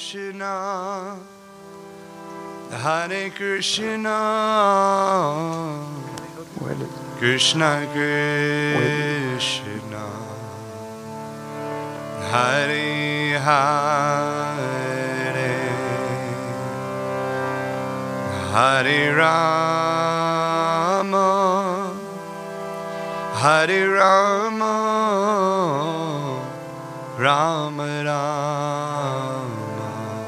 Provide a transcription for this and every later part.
Krishna, Hare Krishna, Krishna Krishna, Hare Hare, Hare Rama, Hare Rama, Rama Rama,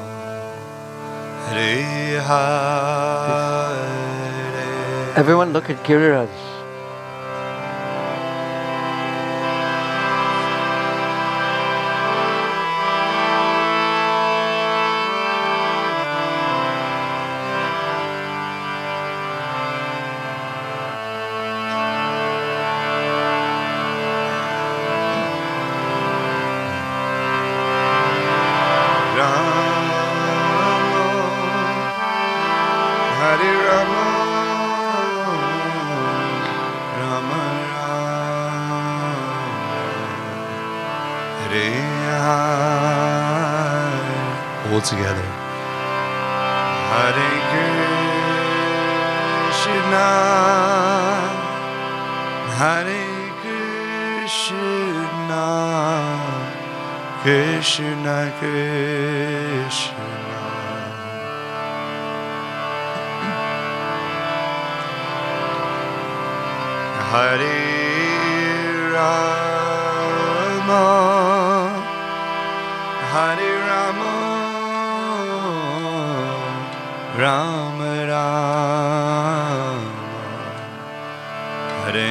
Hare Hare. Everyone look at Giriraj. All together. Hare Krishna, Hare Krishna, Krishna Krishna, Hare Rama, Hare Rama, Rama Rama, Hare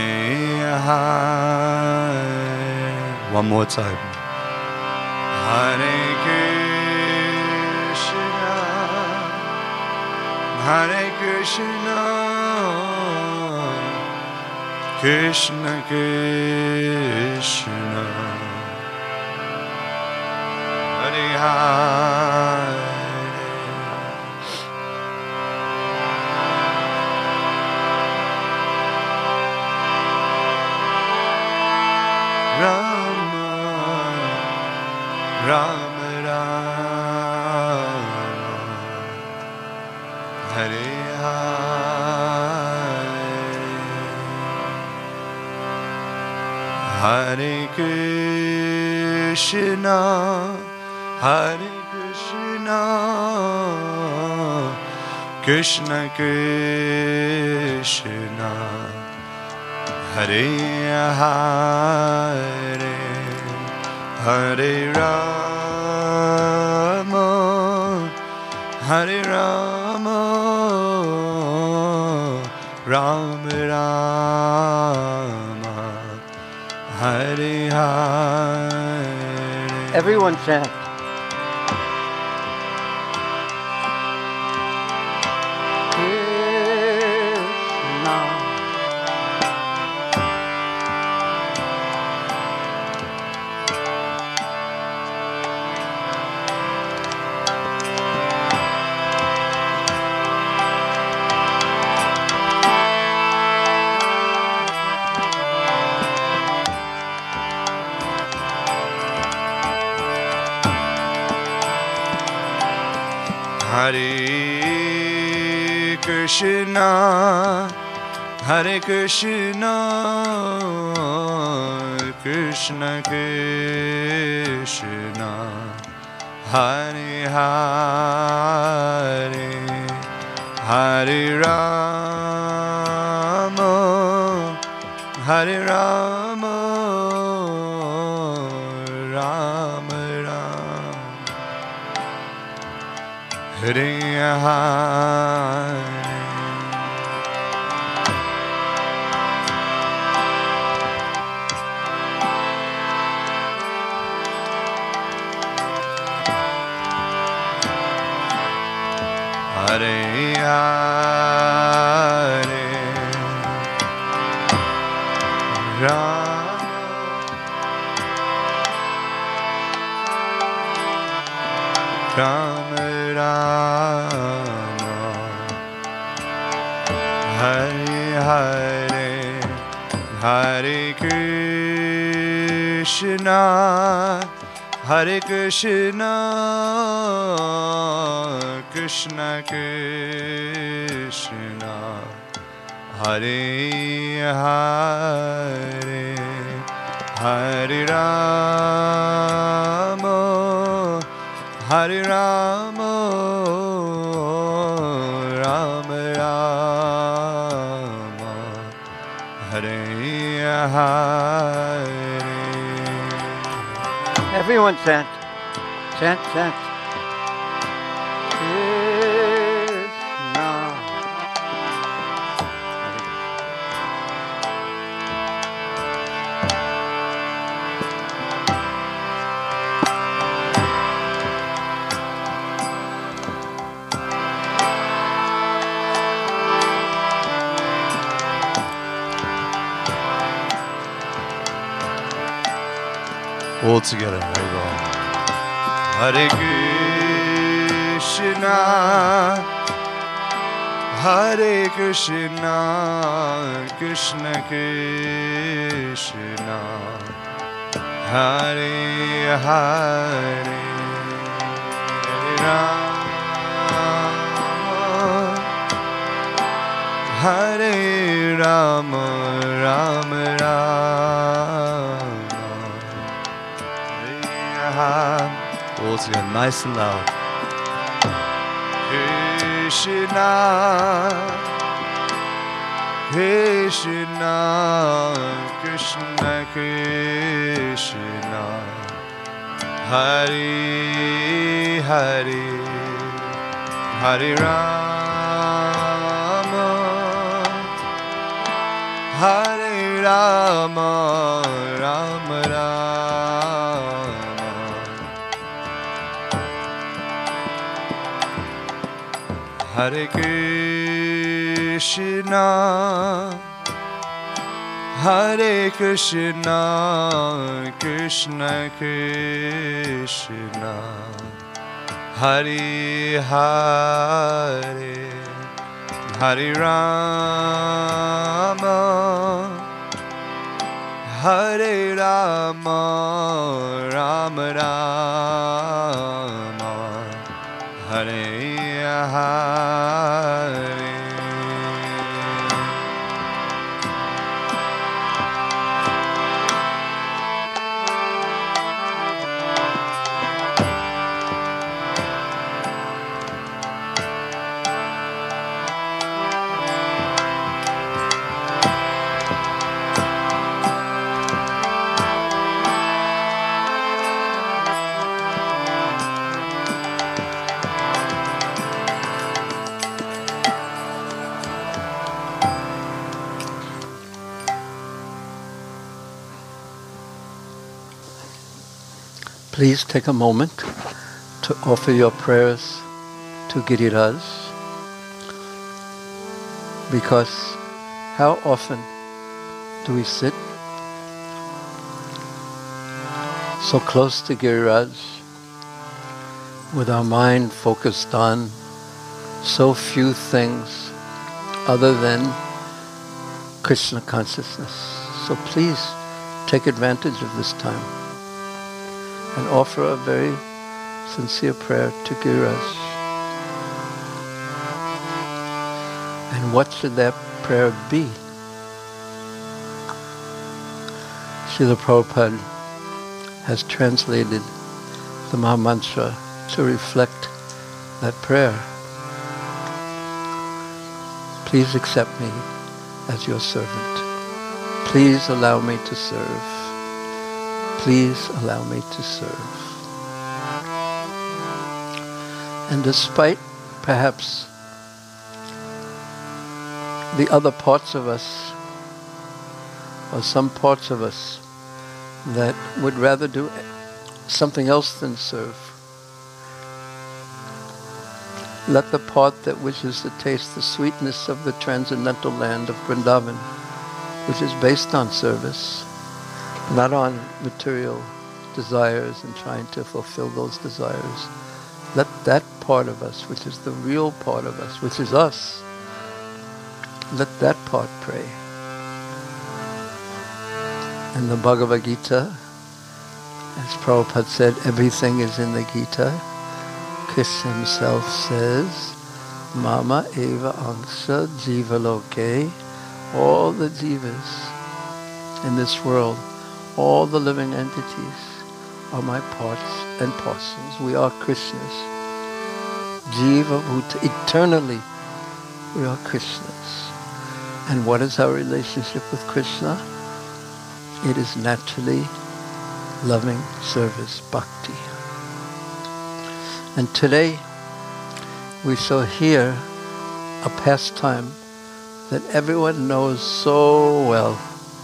Hare. One more time. Hare Krishna, Hare Krishna, Krishna Krishna, Hare Hare. Rama, Rama Rama, Hare Hare. Hare Krishna, Hare Krishna, Krishna Krishna, Hare Hare, Hare Rama, Hare Rama, Rama Rama, Hare Hare. Everyone chant. Krishna. Hare Krishna, Hare Krishna, Krishna Krishna, Hare Hare, Hare Rama, Hare Rama, Rama Rama, Hare Hare. Hare Hare, Rama, Rama Rama, Hare Hare, Hare Krishna, Hare Krishna, Krishna Krishna, Hare Hare, Hare Rama, Hare Rama, Rama Rama, Hare Hare. Everyone chant. Chant, chant. Krishna. All together, very well. Hare Krishna, Hare Krishna, Krishna Krishna, Hare Hare, Hare Rama, Hare Rama, Rama Rama. All together, nice and loud. Krishna, Krishna, Krishna Krishna, Hare Hare, Hare Rama, Hare Rama, Rama Rama. Hare Krishna, Hare Krishna, Krishna Krishna, Hare Hare, Hare Rama, Hare Rama, Rama Rama, Hare Hare. Please take a moment to offer your prayers to Giriraj, because how often do we sit so close to Giriraj with our mind focused on so few things other than Krishna consciousness. So please take advantage of this time and offer a very sincere prayer to Giriraj. And what should that prayer be? Srila Prabhupada has translated the Mahamantra to reflect that prayer. Please accept me as your servant. Please allow me to serve. Please allow me to serve. And despite perhaps the other parts of us, or some parts of us that would rather do something else than serve, let the part that wishes to taste the sweetness of the transcendental land of Vrindavan, which is based on service, not on material desires and trying to fulfill those desires. Let that part of us, which is the real part of us, which is us, let that part pray. In the Bhagavad Gita, As Prabhupada said, everything is in the Gita. Krishna himself says, Mama eva angsha jiva loke. All the jivas in this world, all the living entities are my parts and parcels. We are Krishna's. Jiva bhuta, eternally we are Krishna's. And what is our relationship with Krishna? It is naturally loving service, bhakti. And today we shall hear a pastime that everyone knows so well.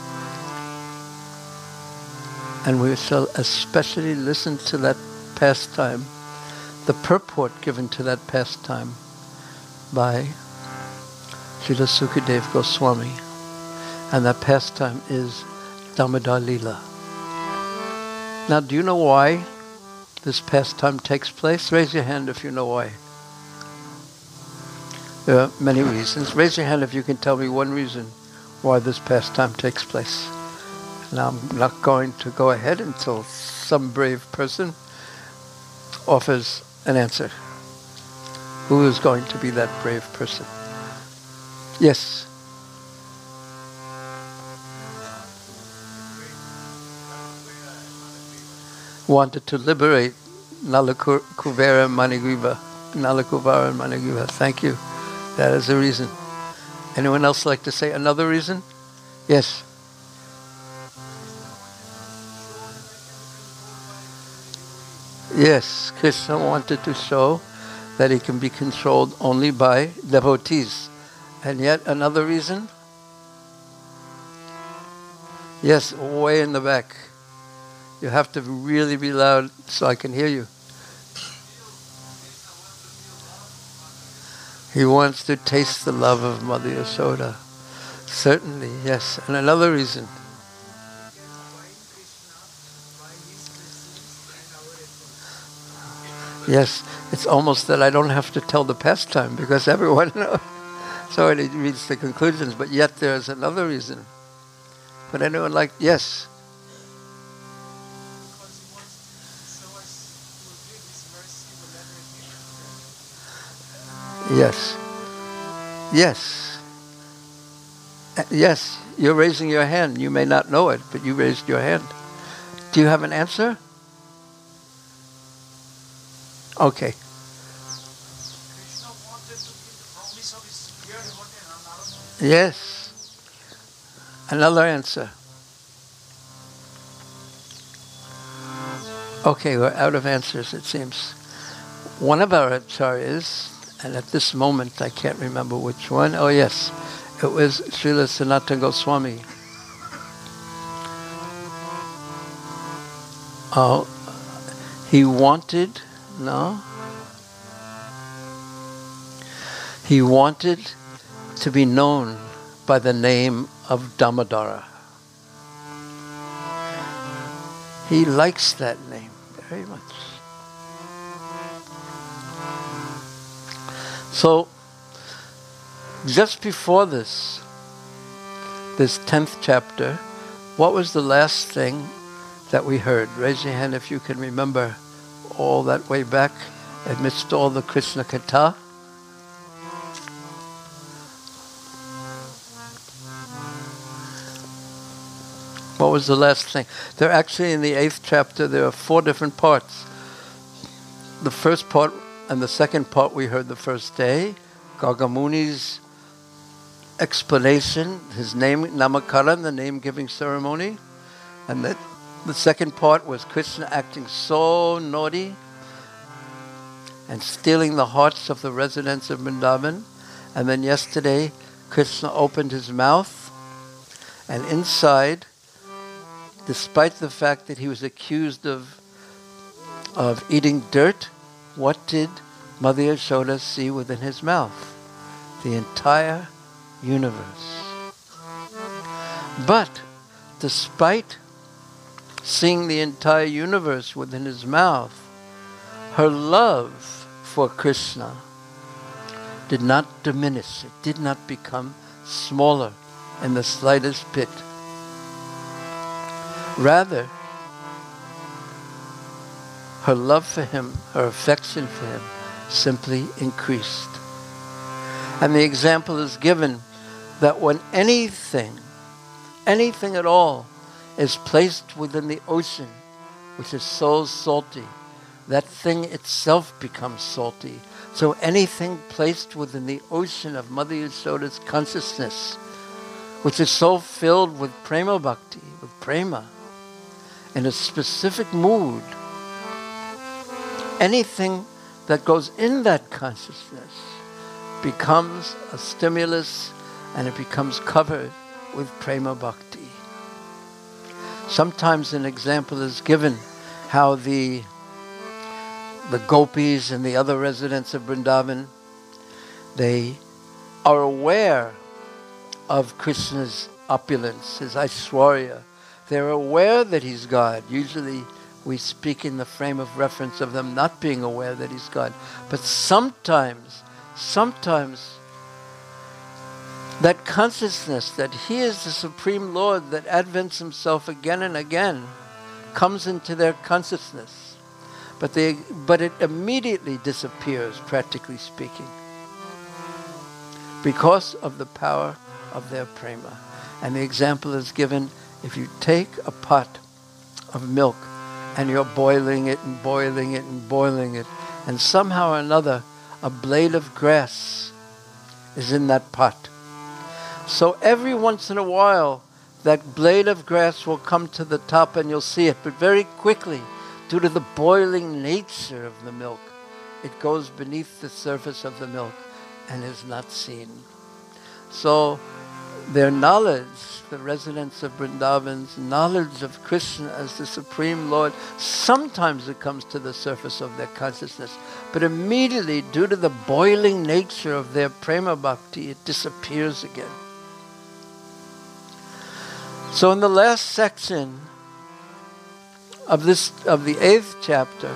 And we shall especially listen to that pastime, the purport given to that pastime by Srila Sukadeva Goswami. And that pastime is Damodar Lila. Now, do you know why this pastime takes place? Raise your hand if you know why. There are many reasons. Raise your hand if you can tell me one reason why this pastime takes place. Now, I'm not going to go ahead until some brave person offers an answer. Who is going to be that brave person? Yes. Wanted to liberate Nalakuvara and Manigriva. Nalakuvara and Manigriva. Thank you. That is a reason. Anyone else like to say another reason? Yes. Yes, Krishna wanted to show that he can be controlled only by devotees. And yet another reason? Yes, way in the back. You have to really be loud so I can hear you. He wants to taste the love of Mother Yashoda. Certainly, yes. And another reason. Yes, it's almost that I don't have to tell the pastime because everyone knows. So it reads the conclusions, but yet there's another reason. Would anyone like, yes? Yes. Yes. Yes, you're raising your hand. You may not know it, but you raised your hand. Do you have an answer? Okay. Yes. Another answer. Okay, we're out of answers, it seems. One of our acharyas, and at this moment I can't remember which one. Oh yes, it was Srila Sanatana Goswami. Oh, he wanted to be known by the name of Damodara. He likes that name very much. So, just before this 10th chapter, what was the last thing that we heard? Raise your hand if you can remember all that way back amidst all the Krishna Katha. What was the last thing? There actually in the 8th chapter there are 4 different parts. The first part and the second part we heard the first day, Gargamuni's explanation, his name, Namakaran, the name-giving ceremony. And the second part was Krishna acting so naughty and stealing the hearts of the residents of Vrindavan. And then yesterday, Krishna opened his mouth, and inside, despite the fact that he was accused of eating dirt, what did Mother Yashoda see within his mouth? The entire universe. But despite seeing the entire universe within his mouth, her love for Krishna did not diminish. It did not become smaller in the slightest bit. Rather, her love for him, her affection for him, simply increased. And the example is given that when anything at all, is placed within the ocean, which is so salty, that thing itself becomes salty. So anything placed within the ocean of Mother Yashoda's consciousness, which is so filled with prema bhakti, with prema, in a specific mood, anything that goes in that consciousness becomes a stimulus, and it becomes covered with prema bhakti. Sometimes an example is given how the gopis and the other residents of Vrindavan, they are aware of Krishna's opulence, his Aishwarya. They're aware that he's God. Usually we speak in the frame of reference of them not being aware that he's God. But sometimes that consciousness that he is the Supreme Lord that advents himself again and again comes into their consciousness. But it immediately disappears, practically speaking, because of the power of their prema. And the example is given, if you take a pot of milk and you're boiling it and boiling it and boiling it, and somehow or another a blade of grass is in that pot. So every once in a while, that blade of grass will come to the top and you'll see it. But very quickly, due to the boiling nature of the milk, it goes beneath the surface of the milk and is not seen. So their knowledge, the residents of Vrindavan's knowledge of Krishna as the Supreme Lord, sometimes it comes to the surface of their consciousness. But immediately, due to the boiling nature of their prema bhakti, it disappears again. So in the last section of the 8th chapter,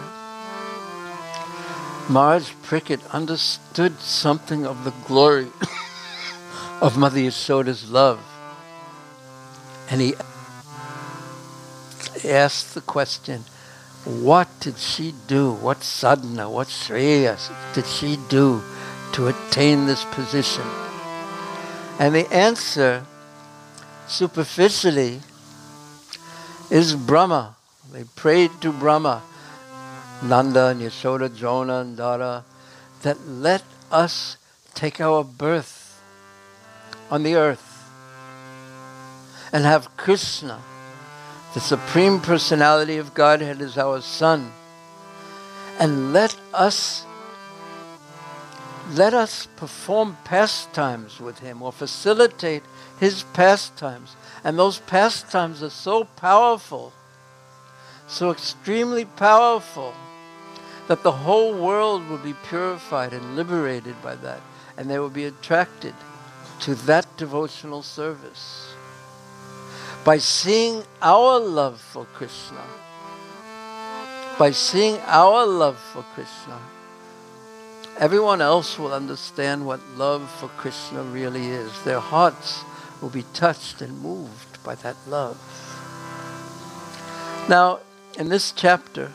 Maharaj Parikshit understood something of the glory of Mother Yashoda's love. And he asked the question, what did she do? What sadhana, what shreyas did she do to attain this position? And the answer, superficially, is Brahma. They prayed to Brahma, Nanda and Yashoda, Jonah and Dara, that let us take our birth on the earth and have Krishna, the Supreme Personality of Godhead, as our son, and let us perform pastimes with him, or facilitate his pastimes. And those pastimes are so powerful, so extremely powerful, that the whole world will be purified and liberated by that, and they will be attracted to that devotional service. By seeing our love for Krishna, everyone else will understand what love for Krishna really is. Their hearts will be touched and moved by that love. Now, in this chapter,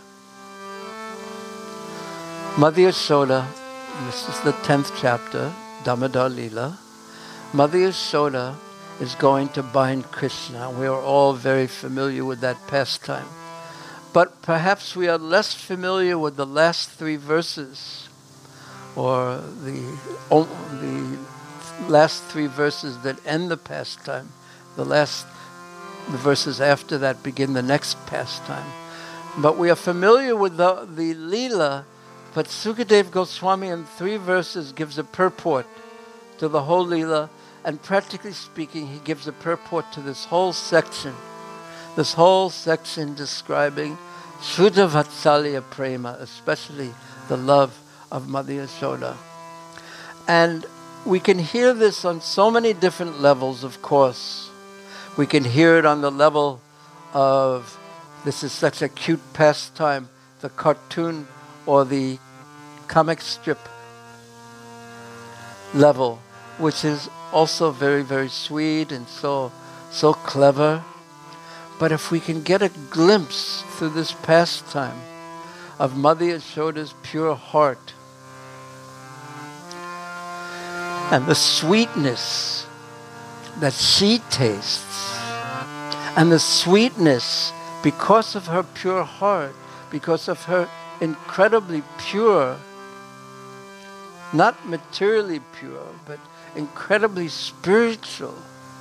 Mother Yashoda, this is the 10th chapter, Damodar Leela, Mother Yashoda is going to bind Krishna. We are all very familiar with that pastime. But perhaps we are less familiar with the last 3 verses, or the last 3 verses that end the pastime. The verses after that begin the next pastime. But we are familiar with the Leela, but Sukadeva Goswami in 3 verses gives a purport to the whole Leela. And practically speaking, he gives a purport to this whole section describing Shuddha Vatsalya Prema, especially the love of Mother Yashoda. And we can hear this on so many different levels, of course. We can hear it on the level of, this is such a cute pastime, the cartoon or the comic strip level, which is also very, very sweet and so clever. But if we can get a glimpse through this pastime of Mother Yashoda's pure heart. And the sweetness that she tastes, and the sweetness because of her pure heart, because of her incredibly pure, not materially pure, but incredibly spiritual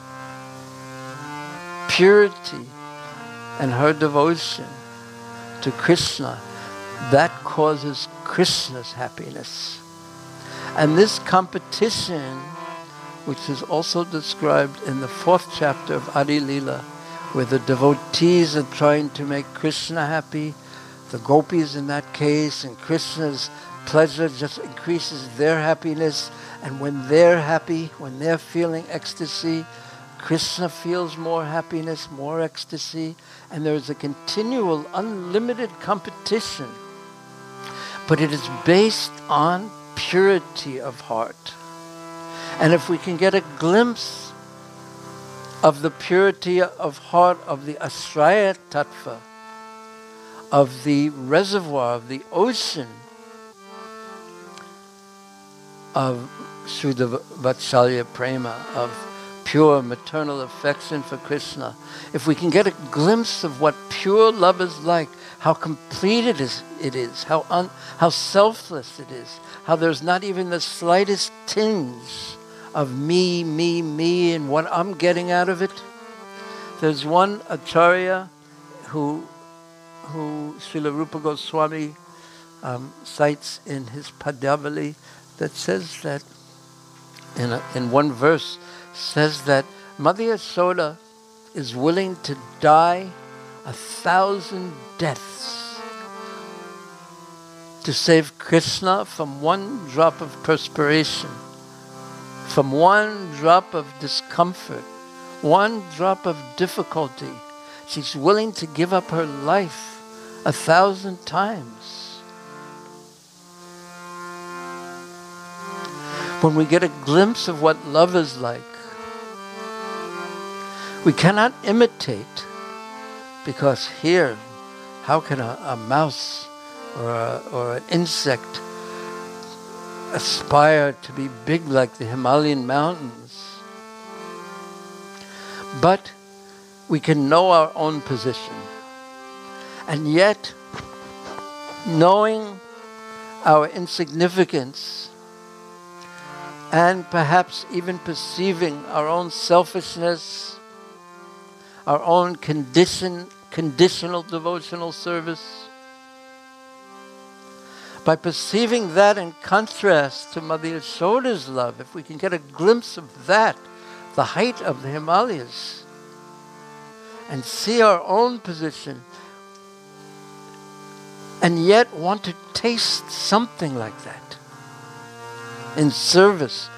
purity and her devotion to Krishna, that causes Krishna's happiness. And this competition, which is also described in the 4th chapter of Adi Lila, where the devotees are trying to make Krishna happy, the gopis in that case, and Krishna's pleasure just increases their happiness. And when they're happy, when they're feeling ecstasy, Krishna feels more happiness, more ecstasy, and there is a continual, unlimited competition. But it is based on purity of heart. And if we can get a glimpse of the purity of heart of the Ashraya Tattva, of the reservoir, of the ocean of Shuddha Vatsalya Prema, of pure maternal affection for Krishna, if we can get a glimpse of what pure love is like, how complete it is, how selfless it is, how there's not even the slightest tinge of me, and what I'm getting out of it. There's one Acharya who Srila Rupa Goswami cites in his Padyavali, that says that, in one verse, says that Mother Yashoda is willing to die 1,000 deaths to save Krishna from one drop of perspiration, from one drop of discomfort, one drop of difficulty. She's willing to give up her life 1,000 times. When we get a glimpse of what love is like, we cannot imitate, because here, how can a mouse or an insect aspire to be big like the Himalayan mountains? But we can know our own position. And yet, knowing our insignificance, and perhaps even perceiving our own selfishness, our own conditional devotional service, by perceiving that in contrast to Mother Yashoda's love, if we can get a glimpse of that, the height of the Himalayas, and see our own position, and yet want to taste something like that in service,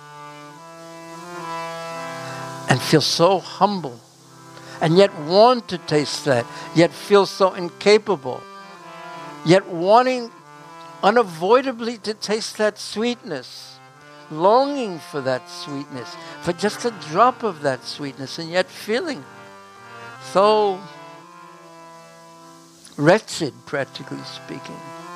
and feel so humble, and yet want to taste that, yet feel so incapable, yet wanting unavoidably to taste that sweetness, longing for that sweetness, for just a drop of that sweetness, and yet feeling so wretched, practically speaking,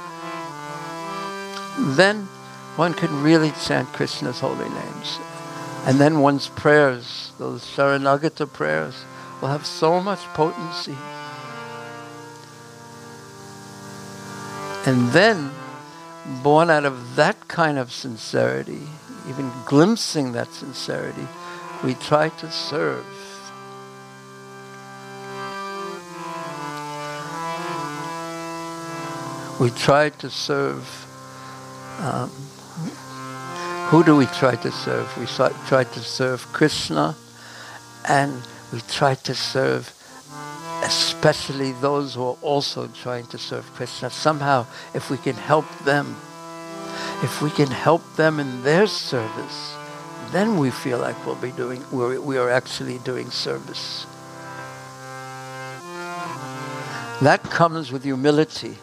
then one can really chant Krishna's holy names. And then one's prayers, those Sharanagata prayers, will have so much potency. And then, born out of that kind of sincerity, even glimpsing that sincerity, we try to serve. We try to serve. Who do we try to serve? We try to serve Krishna, and we try to serve especially those who are also trying to serve Krishna. Somehow, if we can help them in their service, then we feel like we are actually doing service. That comes with humility,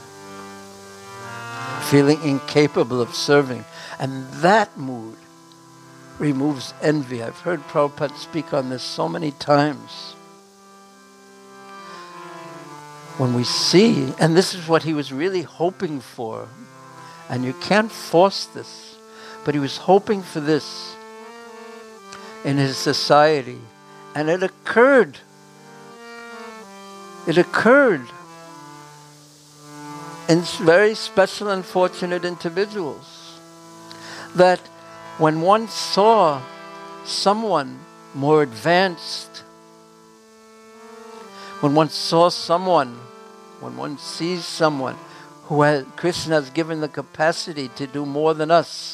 feeling incapable of serving. And that mood removes envy. I've heard Prabhupada speak on this so many times. when we see, and this is what he was really hoping for, and you can't force this, but he was hoping for this in his society, and it occurred. It occurred in very special and fortunate individuals, that when one saw someone more advanced, when one sees someone who Krishna has given the capacity to do more than us,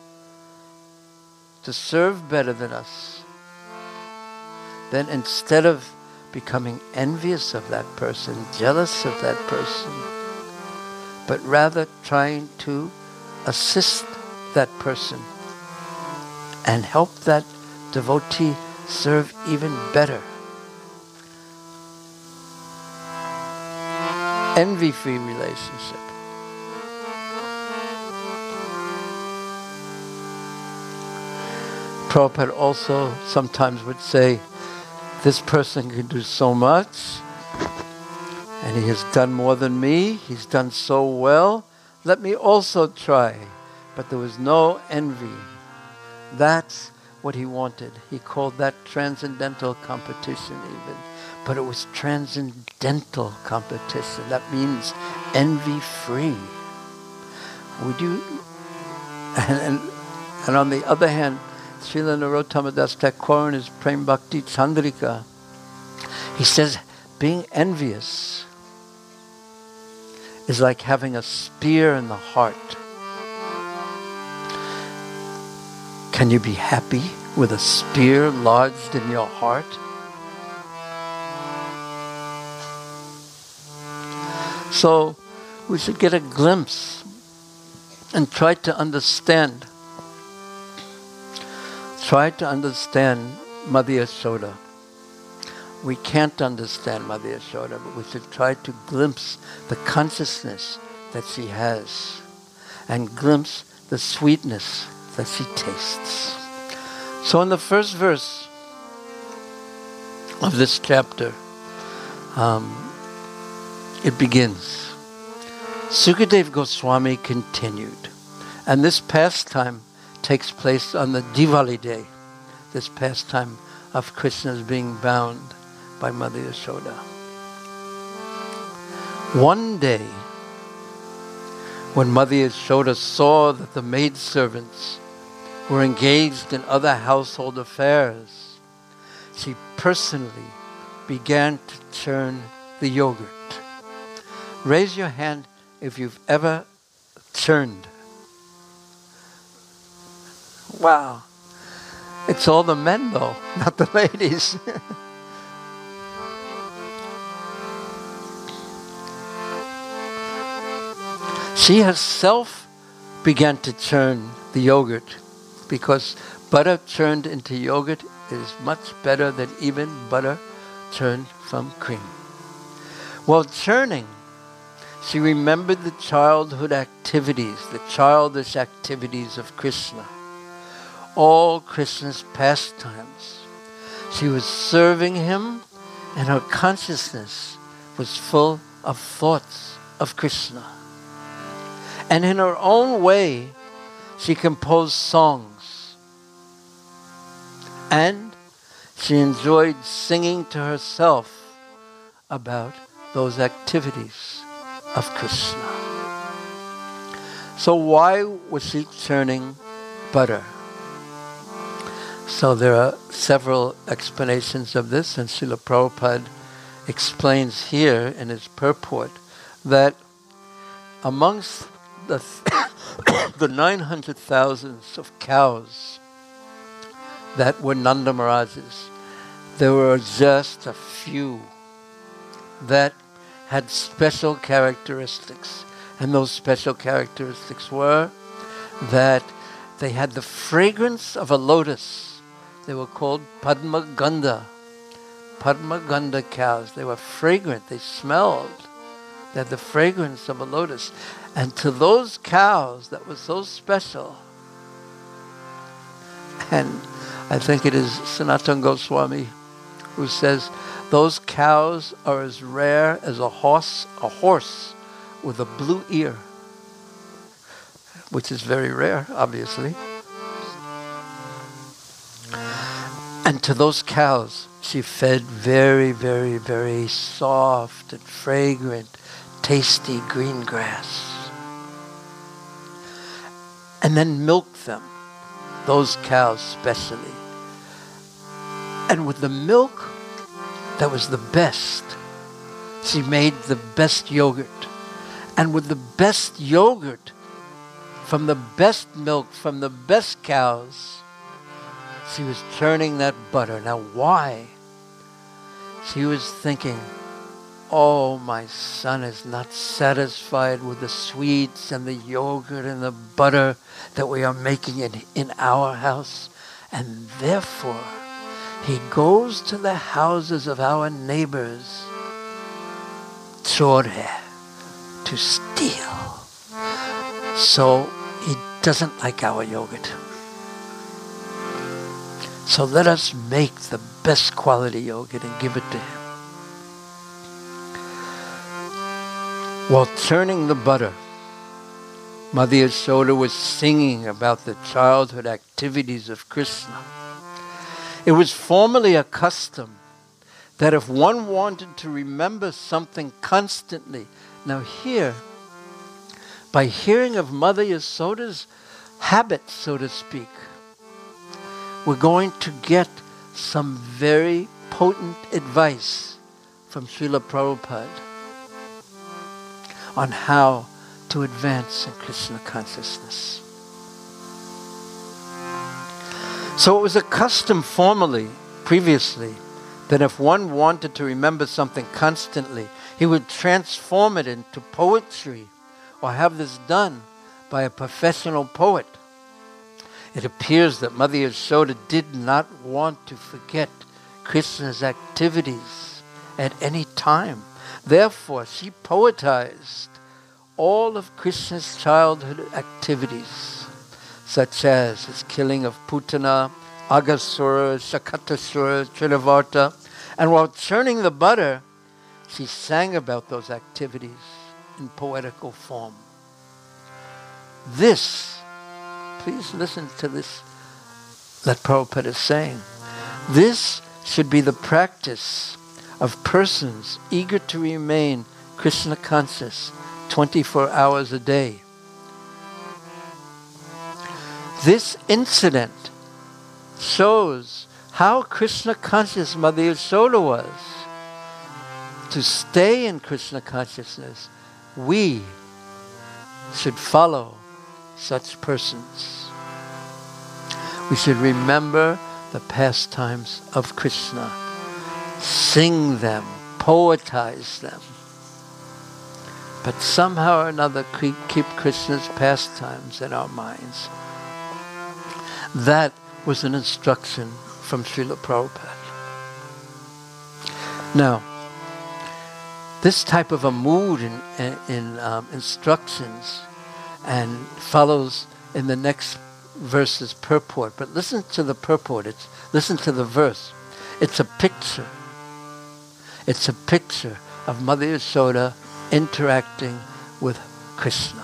to serve better than us, then instead of becoming envious of that person, jealous of that person, but rather trying to assist that person and help that devotee serve even better. Envy-free relationship. Prabhupada also sometimes would say, this person can do so much, and he has done more than me, he's done so well, let me also try. But there was no envy. That's what he wanted. He called that transcendental competition even. But it was transcendental competition. That means envy-free. Would you? And on the other hand, Srila Narottama Das Thakur in his Prem Bhakti Chandrika, he says, being envious is like having a spear in the heart. Can you be happy with a spear lodged in your heart? So we should get a glimpse and try to understand. Try to understand Mother Yashoda. We can't understand Mother Yashoda, but we should try to glimpse the consciousness that she has and glimpse the sweetness that she tastes. So in the first verse of this chapter, it begins. Sukadeva Goswami continued, and this pastime takes place on the Diwali day, this pastime of Krishna's being bound by Mother Yashoda. One day, when Mother Yashoda saw that the maidservants were engaged in other household affairs, she personally began to churn the yogurt. Raise your hand if you've ever churned. Wow. It's all the men though, not the ladies. She herself began to churn the yogurt because butter churned into yogurt is much better than even butter churned from cream. While churning, she remembered the childhood activities, the childish activities of Krishna. All Krishna's pastimes. She was serving him, and her consciousness was full of thoughts of Krishna. And in her own way, she composed songs. And she enjoyed singing to herself about those activities of Krishna. So why was she churning butter? So there are several explanations of this, and Srila Prabhupada explains here in his purport that amongst the 900,000 of cows that were Nanda Maharaj's, there were just a few that had special characteristics. And those special characteristics were that they had the fragrance of a lotus. They were called Padma Gandha cows. They were fragrant. They smelled. They had the fragrance of a lotus. And to those cows, that was so special. And I think it is Sanatana Goswami who says Those cows are as rare as a horse with a blue ear, which is very rare, obviously. And to those cows, she fed very, very, very soft and fragrant, tasty green grass. And then milked them, those cows specially. And with the milk that was the best, she made the best yogurt. And with the best yogurt, from the best milk, from the best cows, she was churning that butter. Now why? She was thinking, oh, my son is not satisfied with the sweets and the yogurt and the butter that we are making in our house. And therefore, he goes to the houses of our neighbors, chore, to steal. So he doesn't like our yogurt. So let us make the best quality yogurt and give it to him. While churning the butter, Mother Yasoda was singing about the childhood activities of Krishna. It was formerly a custom that if one wanted to remember something constantly, now here, by hearing of Mother Yasoda's habits, so to speak, we're going to get some very potent advice from Srila Prabhupada on how to advance in Krishna consciousness. So it was a custom formerly, previously, that if one wanted to remember something constantly, he would transform it into poetry or have this done by a professional poet. It appears that Mother Yasoda did not want to forget Krishna's activities at any time. Therefore, she poetized all of Krishna's childhood activities, such as his killing of Putana, Aghasura, Shakatasura, Trinavarta. And while churning the butter, she sang about those activities in poetical form. This, please listen to this, that Prabhupada is saying. This should be the practice of persons eager to remain Krishna conscious 24 hours a day. This incident shows how Krishna conscious Mother Yasoda was. To stay in Krishna consciousness, we should follow such persons. We should remember the pastimes of Krishna, sing them, poetize them, but somehow or another keep Krishna's pastimes in our minds. That was an instruction from Srila Prabhupada. Now, this type of a mood in instructions and follows in the next verse's purport. But listen to the purport. Listen to the verse. It's a picture. It's a picture of Mother Yasoda interacting with Krishna.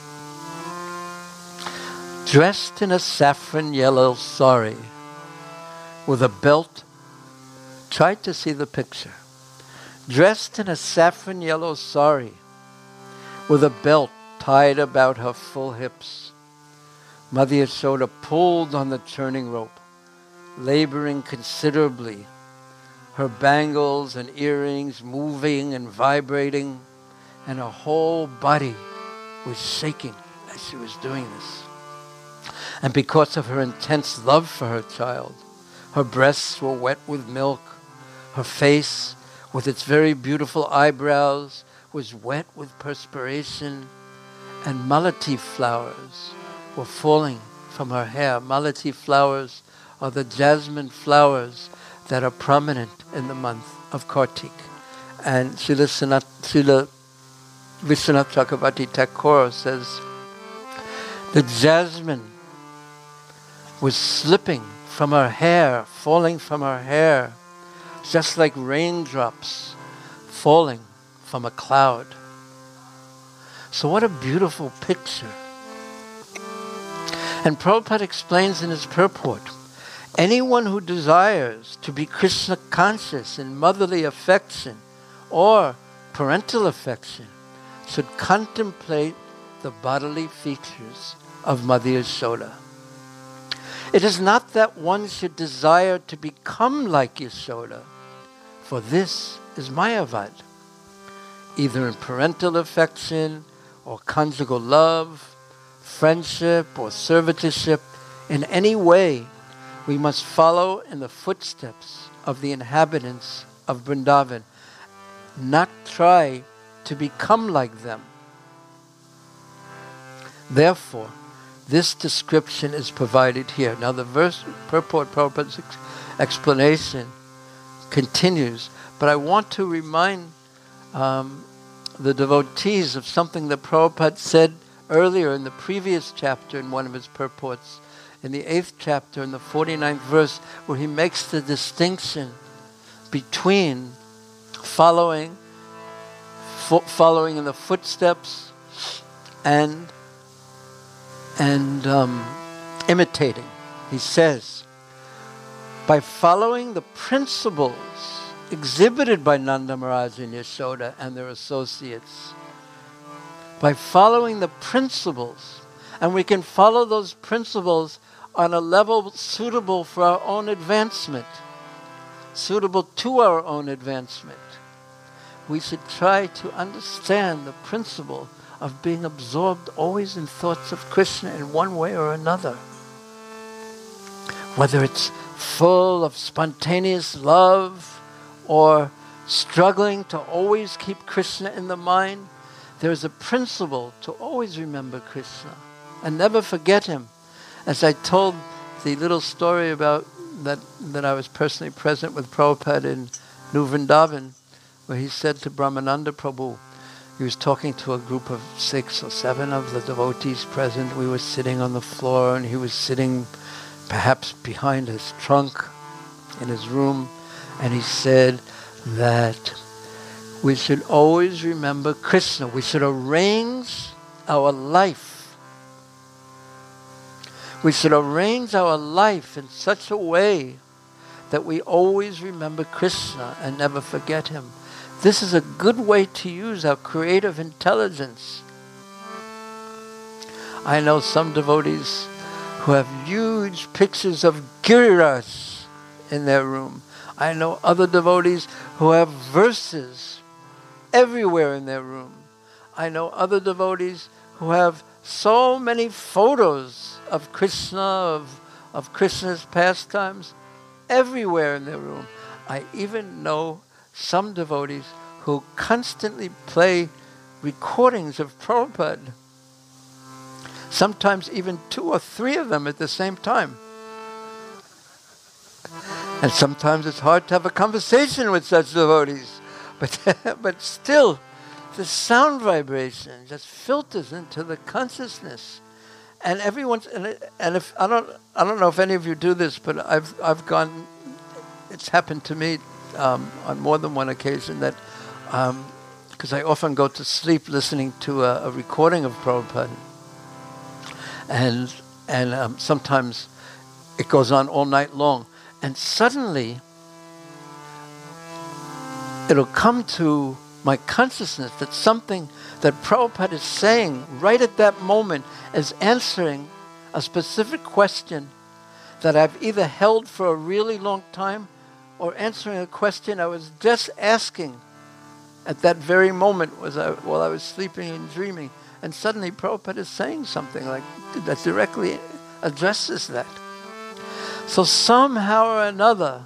Dressed in a saffron yellow sari with a belt. Try to see the picture. Dressed in a saffron yellow sari with a belt tied about her full hips, Mother Yasoda pulled on the churning rope, laboring considerably, her bangles and earrings moving and vibrating, and her whole body was shaking as she was doing this. And because of her intense love for her child, her breasts were wet with milk, her face, with its very beautiful eyebrows, was wet with perspiration, and malati flowers were falling from her hair. Malati flowers are the jasmine flowers that are prominent in the month of Kartik. And Srila Vishwanath Chakravarti Thakur says, the jasmine was slipping from her hair, falling from her hair, just like raindrops falling from a cloud. So what a beautiful picture. And Prabhupada explains in his purport, anyone who desires to be Krishna conscious in motherly affection or parental affection should contemplate the bodily features of Mother Yashoda. It is not that one should desire to become like Yashoda, for this is Mayavad. Either in parental affection or conjugal love, friendship or servitorship, in any way we must follow in the footsteps of the inhabitants of Vrindavan, not try to become like them. Therefore, this description is provided here. Now the verse purport, Prabhupada's explanation continues, but I want to remind the devotees of something that Prabhupada said earlier in the previous chapter in one of his purports, in the 8th chapter, in the 49th verse, where he makes the distinction between following in the footsteps and imitating. He says, by following the principles exhibited by Nanda Maharaj and Yashoda and their associates, by following the principles, and we can follow those principles on a level suitable for our own advancement, suitable to our own advancement. We should try to understand the principle of being absorbed always in thoughts of Krishna in one way or another. Whether it's full of spontaneous love or struggling to always keep Krishna in the mind, there is a principle to always remember Krishna and never forget him. As I told the little story about that I was personally present with Prabhupada in New Vrindavan, where he said to Brahmananda Prabhu, he was talking to a group of 6 or 7 of the devotees present. We were sitting on the floor and he was sitting perhaps behind his trunk in his room, and he said that we should always remember Krishna. We should arrange our life. We should arrange our life in such a way that we always remember Krishna and never forget him. This is a good way to use our creative intelligence. I know some devotees who have huge pictures of Giriraj in their room. I know other devotees who have verses everywhere in their room. I know other devotees who have so many photos of Krishna, of Krishna's pastimes, everywhere in their room. I even know some devotees who constantly play recordings of Prabhupada, sometimes even 2 or 3 of them at the same time. And sometimes it's hard to have a conversation with such devotees, but still, the sound vibration just filters into the consciousness, and everyone's and if I don't know if any of you do this, but I've gone. It's happened to me on more than one occasion that because I often go to sleep listening to a recording of Prabhupada, and sometimes it goes on all night long, and suddenly it'll come to my consciousness that something that Prabhupada is saying right at that moment is answering a specific question that I've either held for a really long time or answering a question I was just asking at that very moment while I was sleeping and dreaming. And suddenly Prabhupada is saying something like that directly addresses that. So somehow or another,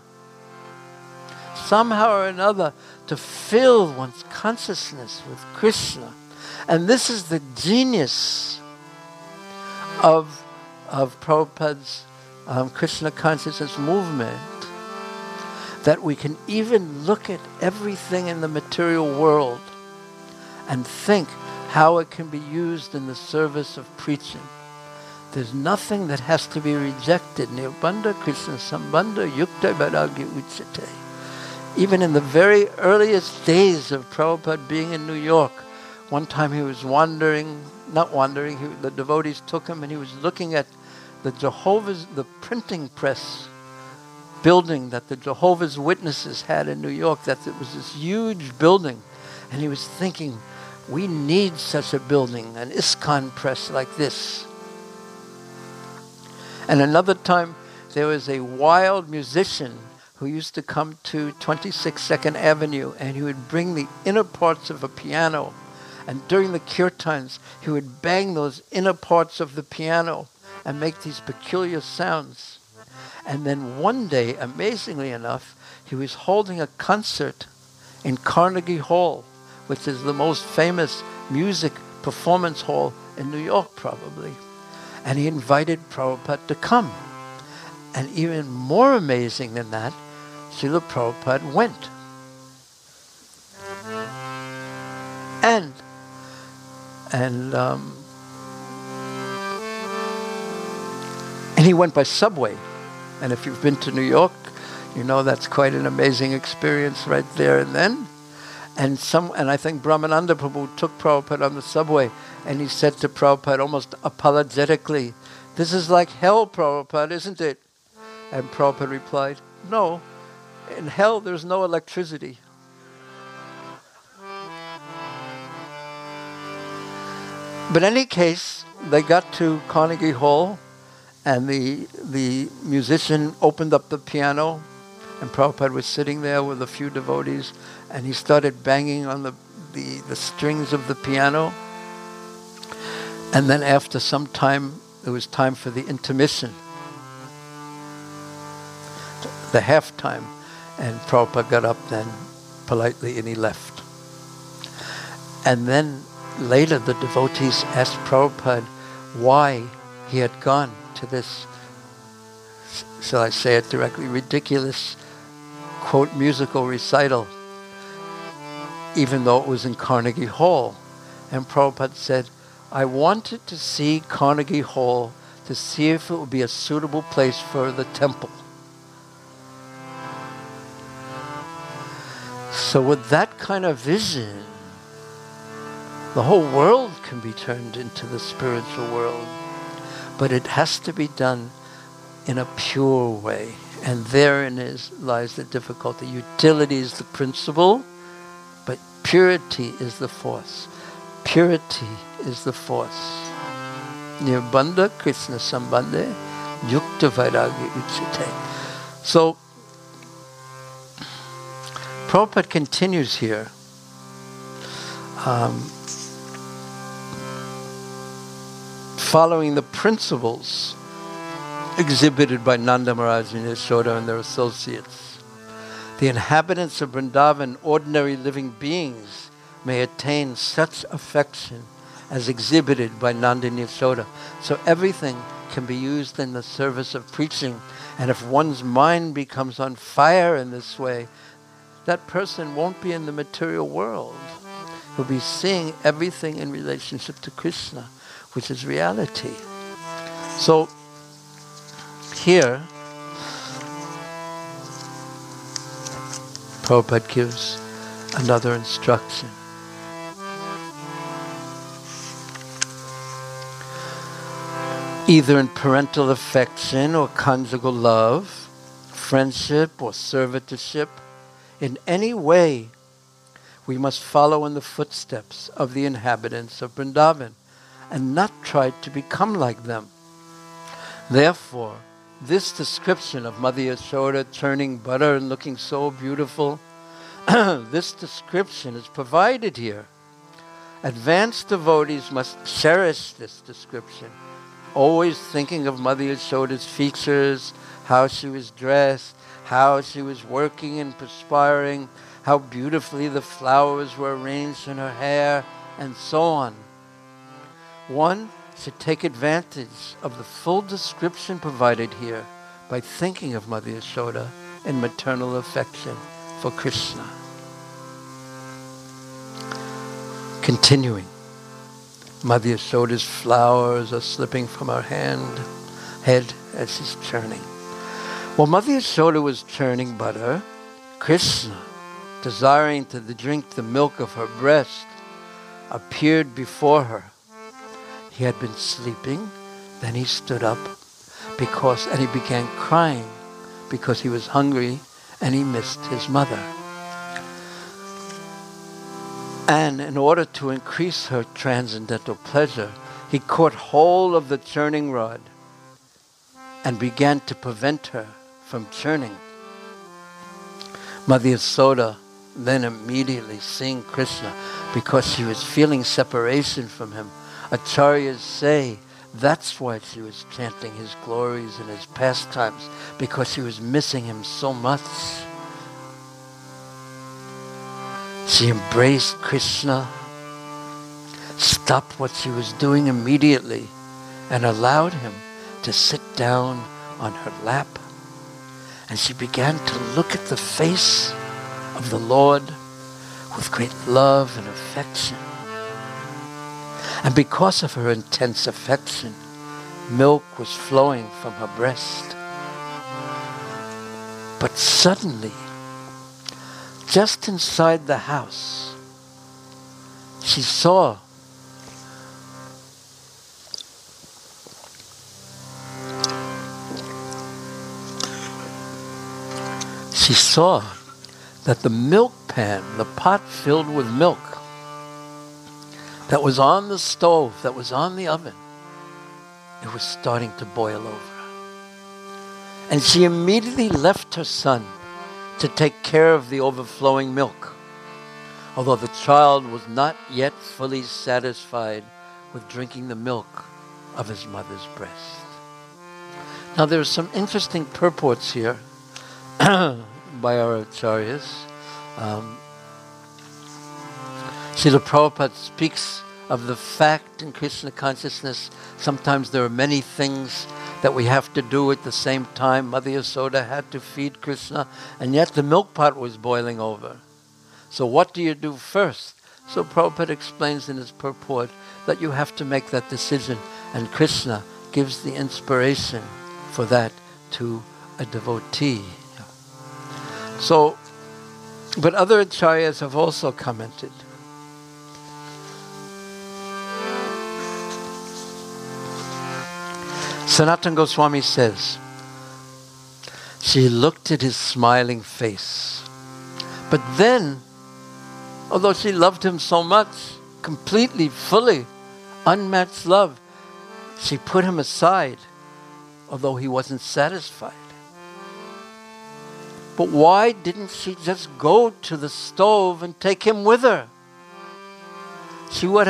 to fill one's consciousness with Krishna. And this is the genius of Prabhupada's Krishna consciousness movement, that we can even look at everything in the material world and think how it can be used in the service of preaching. There's nothing that has to be rejected. Nirbandha Krishna Sambandha Yukta Vairagya Uchate. Even in the very earliest days of Prabhupada being in New York, one time he was the devotees took him and he was looking at the printing press building that the Jehovah's Witnesses had in New York, that it was this huge building. And he was thinking, we need such a building, an ISKCON press like this. And another time, there was a wild musician who used to come to 26 Second Avenue, and he would bring the inner parts of a piano. And during the kirtans, he would bang those inner parts of the piano and make these peculiar sounds. And then one day, amazingly enough, he was holding a concert in Carnegie Hall, which is the most famous music performance hall in New York, probably. And he invited Prabhupada to come. And even more amazing than that, Srila Prabhupada went. And he went by subway. And if you've been to New York, you know that's quite an amazing experience right there and then. And I think Brahmananda Prabhu took Prabhupada on the subway, and he said to Prabhupada almost apologetically, "This is like hell, Prabhupada, isn't it?" And Prabhupada replied, "No, in hell there's no electricity." But in any case, they got to Carnegie Hall, and the musician opened up the piano, and Prabhupada was sitting there with a few devotees, and he started banging on the strings of the piano. And then after some time, it was time for the intermission, the halftime, and Prabhupada got up then politely and he left. And then later the devotees asked Prabhupada why he had gone to this, shall I say it directly, ridiculous, quote, musical recital, even though it was in Carnegie Hall. And Prabhupada said, "I wanted to see Carnegie Hall to see if it would be a suitable place for the temple." So with that kind of vision, the whole world can be turned into the spiritual world. But it has to be done in a pure way. And therein lies the difficulty. Utility is the principle, but purity is the force. Purity is the force. Nirbandha Krishna Sambandhe Yukta Vairagya Uchite. So, Prabhupada continues here. Following the principles exhibited by Nanda Maharaj and Yashoda and their associates. The inhabitants of Vrindavan, ordinary living beings, may attain such affection as exhibited by Nanda and Yashoda. So everything can be used in the service of preaching. And if one's mind becomes on fire in this way, that person won't be in the material world. He'll be seeing everything in relationship to Krishna, which is reality. So here, Prabhupada gives another instruction. Either in parental affection or conjugal love, friendship or servitorship, in any way, we must follow in the footsteps of the inhabitants of Vrindavan and not try to become like them. Therefore, this description of Mother Yashoda turning butter and looking so beautiful, this description is provided here. Advanced devotees must cherish this description, always thinking of Mother Yashoda's features, how she was dressed, how she was working and perspiring, how beautifully the flowers were arranged in her hair, and so on. One should take advantage of the full description provided here by thinking of Mother Yashoda in maternal affection for Krishna. Continuing, Mother Yashoda's flowers are slipping from her head as she's churning. While Mother Yashoda was churning butter, Krishna, desiring to drink the milk of her breast, appeared before her. He had been sleeping, then he stood up and he began crying because he was hungry and he missed his mother. And in order to increase her transcendental pleasure, he caught hold of the churning rod and began to prevent her from churning. Mother Yasoda then immediately seeing Krishna, because she was feeling separation from him, Acharyas say that's why she was chanting his glories and his pastimes, because she was missing him so much. She embraced Krishna, stopped what she was doing immediately, and allowed him to sit down on her lap. And she began to look at the face of the Lord with great love and affection. And because of her intense affection, milk was flowing from her breast. But suddenly, just inside the house, she saw that the milk pan, the pot filled with milk, that was on the stove, that was on the oven, it was starting to boil over. And she immediately left her son to take care of the overflowing milk, although the child was not yet fully satisfied with drinking the milk of his mother's breast. Now there are some interesting purports here by our acharyas. Srila Prabhupada speaks of the fact in Krishna consciousness, sometimes there are many things that we have to do at the same time. Mother Yasoda had to feed Krishna, and yet the milk pot was boiling over. So what do you do first? So Prabhupada explains in his purport that you have to make that decision, and Krishna gives the inspiration for that to a devotee. So, but other acharyas have also commented. Sanatana Goswami says, she looked at his smiling face, but then, although she loved him so much, completely, fully, unmatched love, she put him aside, although he wasn't satisfied. But why didn't she just go to the stove and take him with her? She would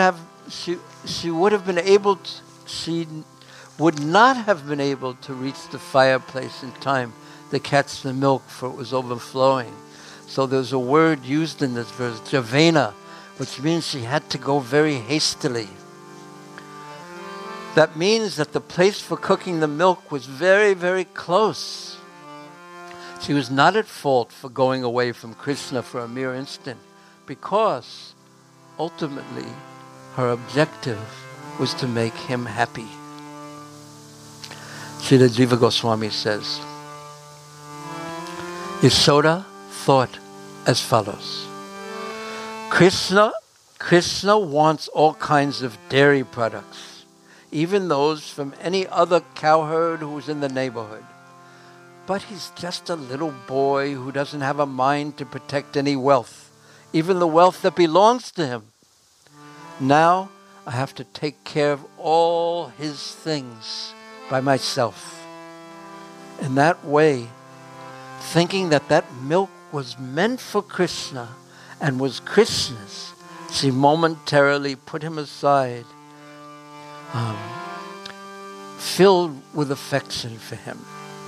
not have been able to reach the fireplace in time to catch the milk, for it was overflowing. So there's a word used in this verse, javena, which means she had to go very hastily. That means that the place for cooking the milk was very, very close. She was not at fault for going away from Krishna for a mere instant, because ultimately her objective was to make him happy. Srila Jiva Goswami says, Yasoda thought as follows: Krishna wants all kinds of dairy products, even those from any other cowherd who's in the neighborhood. But he's just a little boy who doesn't have a mind to protect any wealth, even the wealth that belongs to him. Now I have to take care of all his things by myself. In that way, thinking that that milk was meant for Krishna and was Krishna's, she momentarily put him aside, filled with affection for him.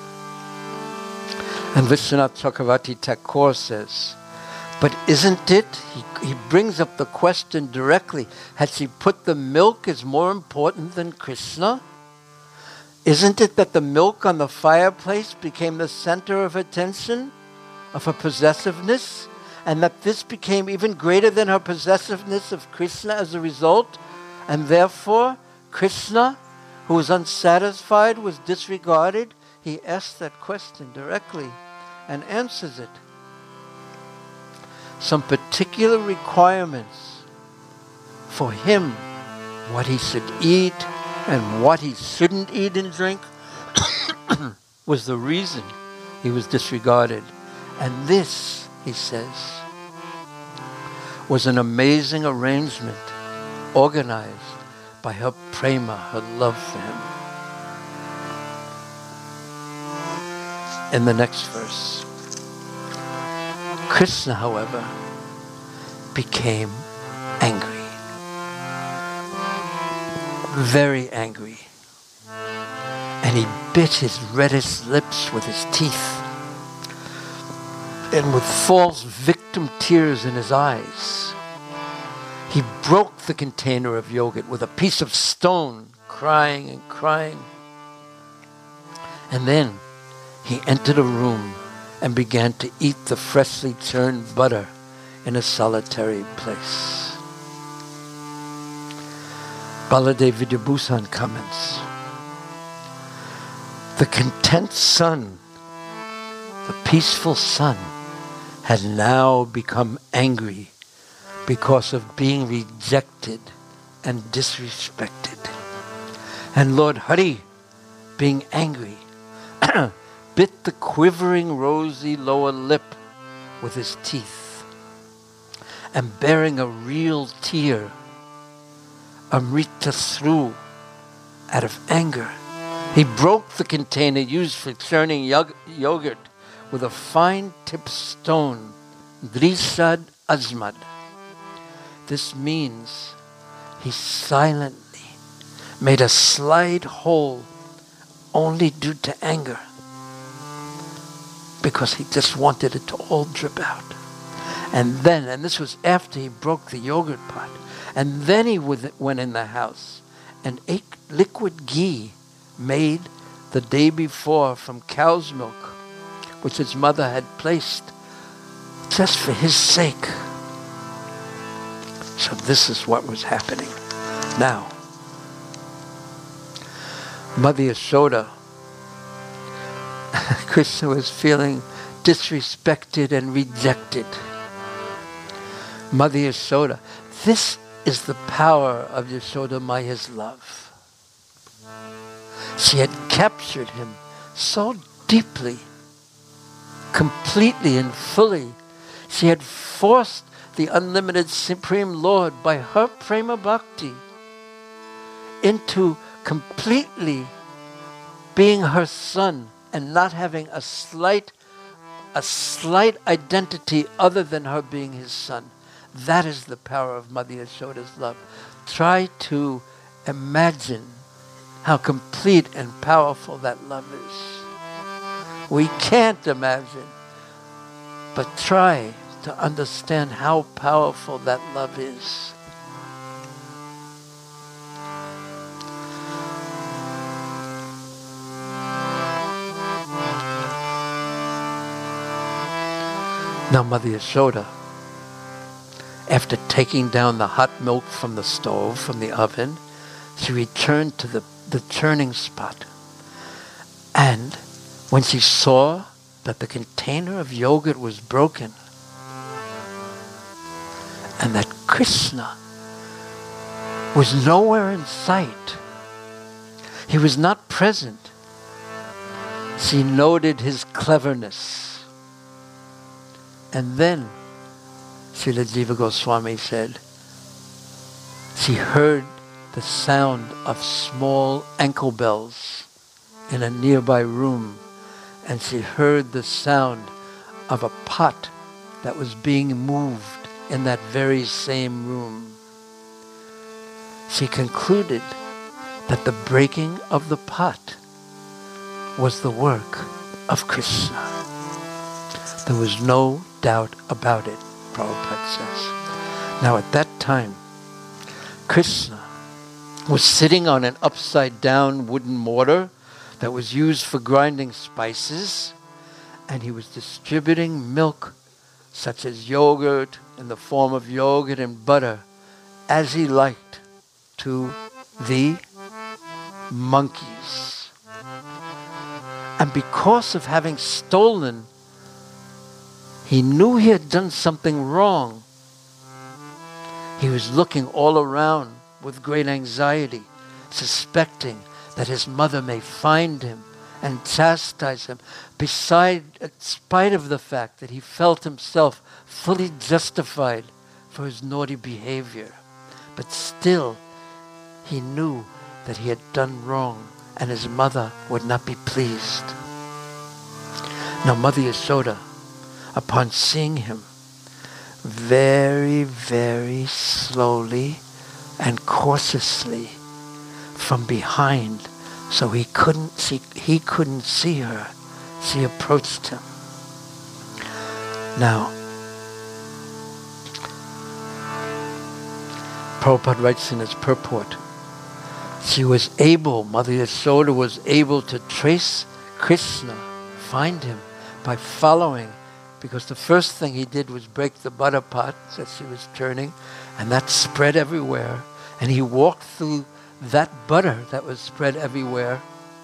And Vishwanath Chakravarti Thakur says, but isn't it, he brings up the question directly, had she put the milk as more important than Krishna? Isn't it that the milk on the fireplace became the center of attention, of her possessiveness, and that this became even greater than her possessiveness of Krishna as a result, and therefore Krishna, who was unsatisfied, was disregarded? He asked that question directly and answers it. some particular requirements for him, what he should eat and what he shouldn't eat and drink, was the reason he was disregarded. And this, he says, was an amazing arrangement organized by her prema, her love for him. In the next verse, Krishna, however, became angry. Very angry. And he bit his reddish lips with his teeth. And with false victim tears in his eyes, he broke the container of yogurt with a piece of stone, crying and crying. And then he entered a room and began to eat the freshly churned butter in a solitary place. Baladev Vidyabhushan comments, the content son, the peaceful son, had now become angry because of being rejected and disrespected. And Lord Hari, being angry, bit the quivering rosy lower lip with his teeth, and bearing a real tear, Amrita threw out of anger. He broke the container used for churning yogurt with a fine-tipped stone, Drisad Azmad. This means he silently made a slight hole only due to anger, because he just wanted it to all drip out. And then, and this was after he broke the yogurt pot, and then he went in the house and ate liquid ghee made the day before from cow's milk, which his mother had placed just for his sake. So this is what was happening. Now, Mother Yashoda, Krishna was feeling disrespected and rejected. Mother Yashoda, this is the power of Yashoda Maya's love. She had captured him so deeply, completely and fully. She had forced the unlimited Supreme Lord by her prema bhakti into completely being her son and not having a slight identity other than her being his son. That is the power of Mother Yashoda's love. Try to imagine how complete and powerful that love is. We can't imagine, but try to understand how powerful that love is. Now Mother Yashoda, after taking down the hot milk from the stove, from the oven, she returned to the churning spot. And when she saw that the container of yogurt was broken and that Krishna was nowhere in sight, he was not present, she noted his cleverness. And then Srila Jiva Goswami said she heard the sound of small ankle bells in a nearby room, and she heard the sound of a pot that was being moved in that very same room. She concluded that the breaking of the pot was the work of Krishna. There was no doubt about it, Prabhupada says. Now at that time, Krishna was sitting on an upside down wooden mortar that was used for grinding spices, and he was distributing milk such as yogurt in the form of yogurt and butter as he liked to the monkeys. And because of having stolen He knew he had done something wrong. He was looking all around with great anxiety, suspecting that his mother may find him and chastise him, in spite of the fact that he felt himself fully justified for his naughty behavior. But still, he knew that he had done wrong, and his mother would not be pleased. Now Mother Yashoda, upon seeing him, very, very slowly and cautiously from behind, so he couldn't see her, she approached him. Now, Prabhupada writes in his purport, Mother Yashoda was able to trace Krishna, find him, by following, because the first thing he did was break the butter pot that she was turning, and that spread everywhere, and he walked through that butter that was spread everywhere,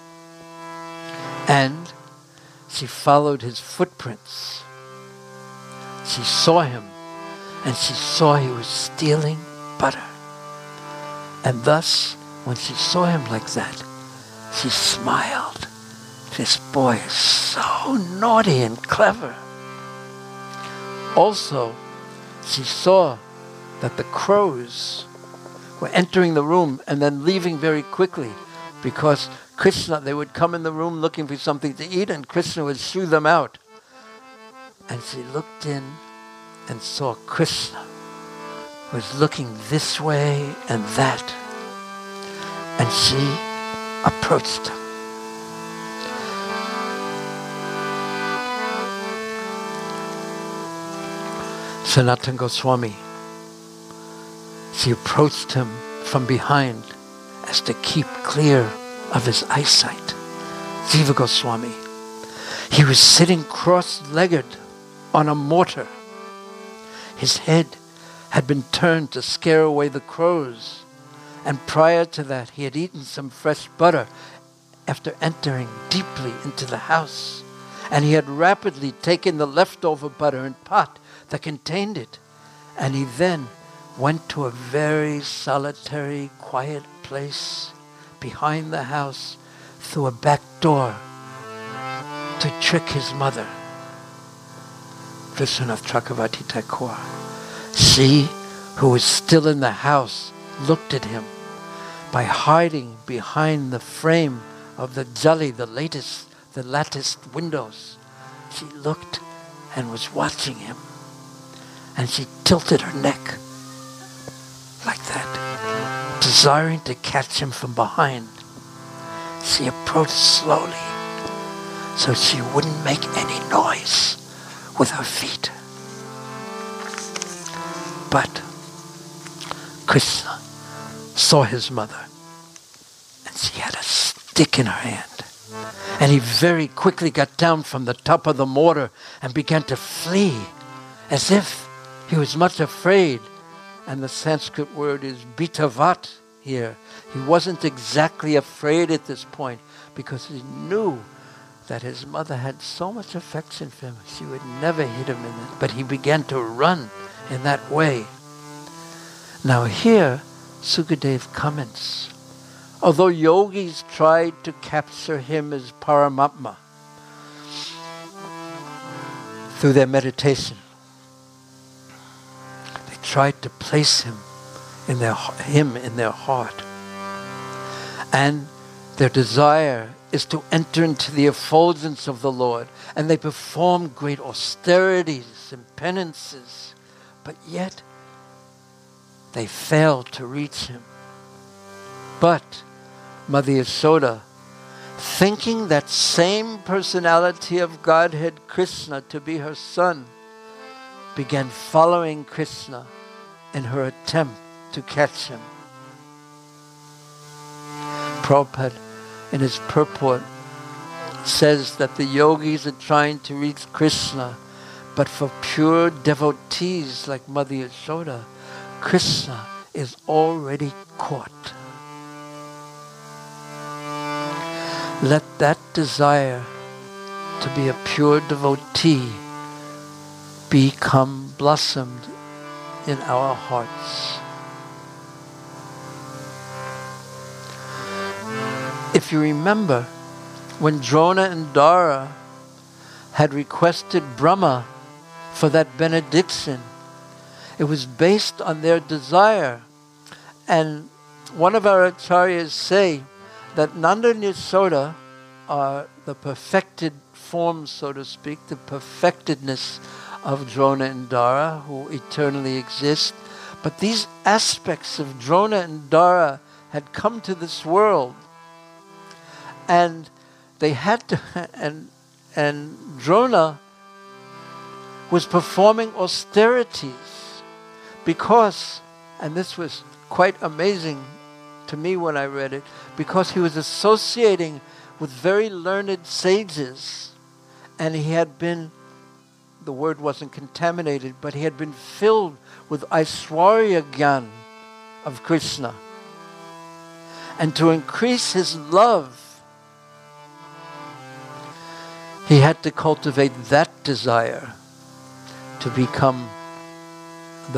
and she followed his footprints. She saw him, and she saw he was stealing butter. And thus, when she saw him like that, she smiled. This boy is so naughty and clever. Also, she saw that the crows were entering the room and then leaving very quickly, because Krishna, they would come in the room looking for something to eat, and Krishna would shoo them out. And she looked in and saw Krishna was looking this way and that, and she approached him. Sanatana Goswami, she approached him from behind as to keep clear of his eyesight. Jiva Goswami, he was sitting cross-legged on a mortar. His head had been turned to scare away the crows, and prior to that he had eaten some fresh butter after entering deeply into the house, and he had rapidly taken the leftover butter and pot that contained it, and he then went to a very solitary, quiet place behind the house through a back door to trick his mother. Vishwanath Chakravarti Thakur. She, who was still in the house, looked at him by hiding behind the frame of the jali, the latticed windows. She looked and was watching him, and she tilted her neck like that, desiring to catch him from behind. She approached slowly so she wouldn't make any noise with her feet. But Krishna saw his mother, and she had a stick in her hand, and he very quickly got down from the top of the mortar and began to flee as if he was much afraid. And the Sanskrit word is bitavat here. He wasn't exactly afraid at this point, because he knew that his mother had so much affection for him. She would never hit him in it. But he began to run in that way. Now here, Sukadev comments, although yogis tried to capture him as Paramatma through their meditation, they tried to place him in their heart. And their desire is to enter into the effulgence of the Lord. And they perform great austerities and penances, but yet they fail to reach him. But Mother Yashoda, thinking that same personality of Godhead Krishna to be her son, began following Krishna in her attempt to catch him. Prabhupada, in his purport, says that the yogis are trying to reach Krishna, but for pure devotees like Mother Yashoda, Krishna is already caught. Let that desire to be a pure devotee become blossomed in our hearts. If you remember, when Drona and Dara had requested Brahma for that benediction, it was based on their desire. And one of our acharyas say that Nanda and Yasoda are the perfected forms, so to speak, the perfectedness of Drona and Dara, who eternally exist. But these aspects of Drona and Dara had come to this world, and they had to, and Drona was performing austerities because, and this was quite amazing to me when I read it, because he was associating with very learned sages, and he had been, the word wasn't contaminated, but he had been filled with Aishwarya Gyan of Krishna. And to increase his love, he had to cultivate that desire to become the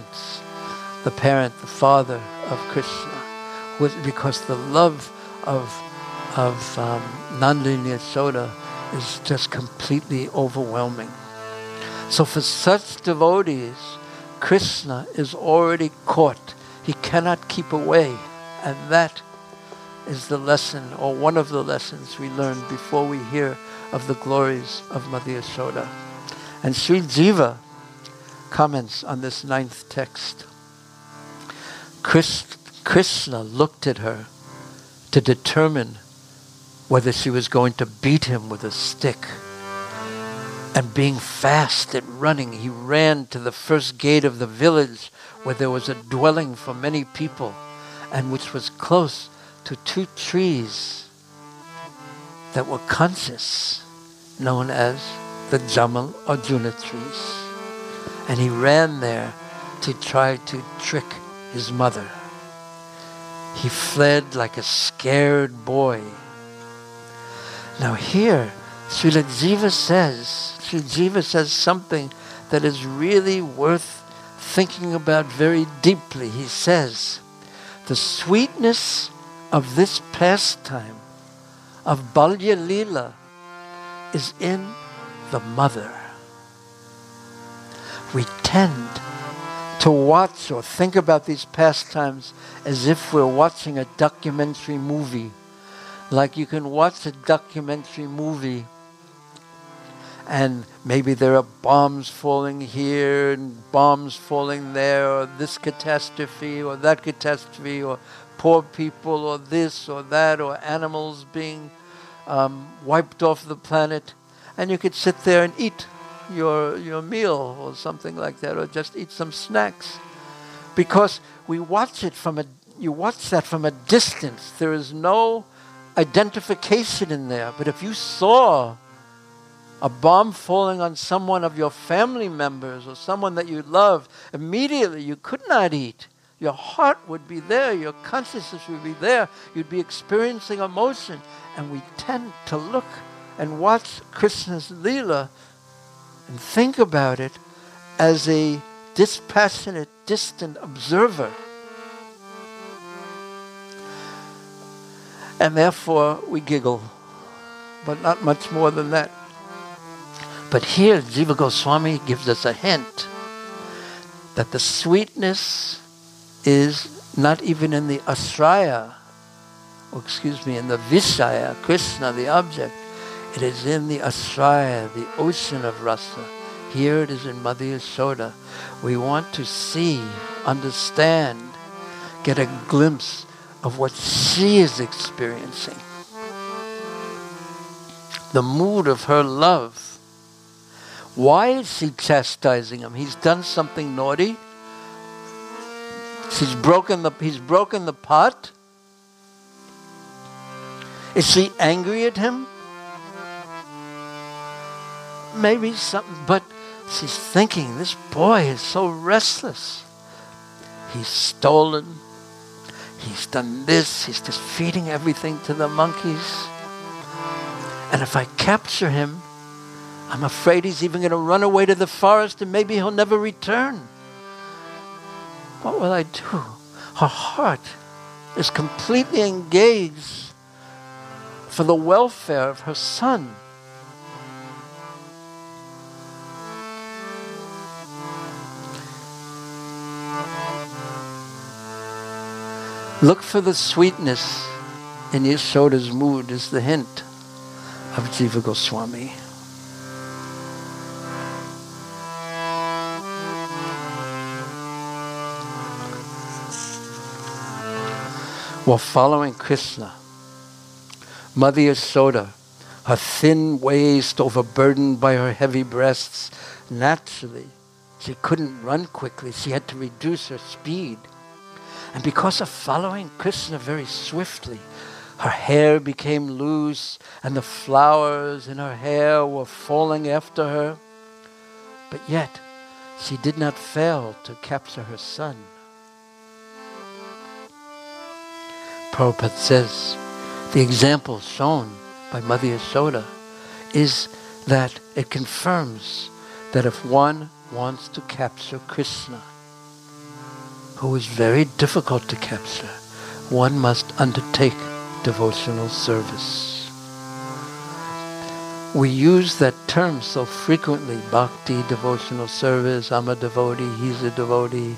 father of Krishna, because the love of Nanda and Yasoda is just completely overwhelming. So for such devotees, Krishna is already caught. He cannot keep away. And that is the lesson, or one of the lessons we learn before we hear of the glories of Mother Yasoda. And Sri Jiva comments on this 9th text. Krishna looked at her to determine whether she was going to beat him with a stick. And being fast and running, he ran to the first gate of the village where there was a dwelling for many people, and which was close to 2 trees that were conscious, known as the Jamal Arjuna trees. And he ran there to try to trick his mother. He fled like a scared boy. Now here, Srila Jiva says something that is really worth thinking about very deeply. He says, the sweetness of this pastime of Balya Leela is in the mother. We tend to watch or think about these pastimes as if we're watching a documentary movie. Like you can watch a documentary movie and maybe there are bombs falling here and bombs falling there, or this catastrophe or that catastrophe, or poor people or this or that, or animals being wiped off the planet. And you could sit there and eat your meal or something like that, or just eat some snacks. Because we watch it you watch that from a distance. There is no identification in there. But if you saw a bomb falling on someone of your family members or someone that you loved, immediately you could not eat. Your heart would be there, your consciousness would be there, you'd be experiencing emotion. And we tend to look and watch Krishna's Leela and think about it as a dispassionate, distant observer. And therefore we giggle, but not much more than that. But here Jiva Goswami gives us a hint that the sweetness is not even in the ashraya, in the vishaya, Krishna, the object. It is in the ashraya, the ocean of rasa. Here it is in Mother Yasoda. We want to see, understand, get a glimpse of what she is experiencing. The mood of her love. Why is she chastising him? He's done something naughty. He's broken the pot. Is she angry at him? Maybe something, but she's thinking, this boy is so restless. He's stolen. He's done this. He's just feeding everything to the monkeys. And if I capture him, I'm afraid he's even going to run away to the forest and maybe he'll never return. What will I do? Her heart is completely engaged for the welfare of her son. Look for the sweetness in Yashoda's mood is the hint of Jiva Goswami. While following Krishna, Mother Yashoda, her thin waist overburdened by her heavy breasts, naturally, she couldn't run quickly. She had to reduce her speed. And because of following Krishna very swiftly, her hair became loose and the flowers in her hair were falling after her. But yet, she did not fail to capture her son. Prabhupada says, the example shown by Mother Yashoda is that it confirms that if one wants to capture Krishna, who is very difficult to capture, one must undertake devotional service. We use that term so frequently, bhakti, devotional service, I'm a devotee, he's a devotee.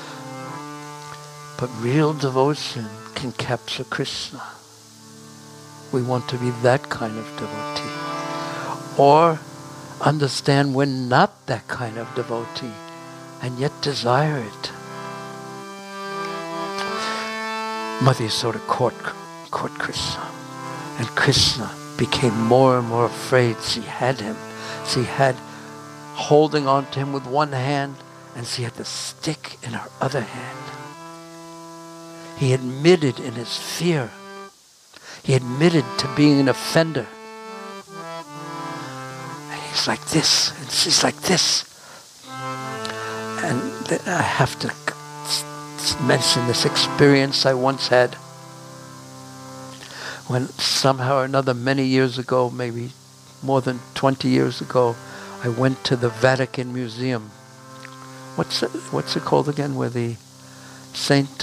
But real devotion can capture Krishna. We want to be that kind of devotee. Or understand we're not that kind of devotee and yet desire it. Mother Yashoda caught Krishna, and Krishna became more and more afraid. She had him. She had holding on to him with one hand, and she had the stick in her other hand. He admitted in his fear. He admitted to being an offender. And he's like this, and she's like this. And I have to mention this experience I once had when somehow or another many years ago, maybe more than 20 years ago, I went to the Vatican Museum. What's it called again? Where the Saint...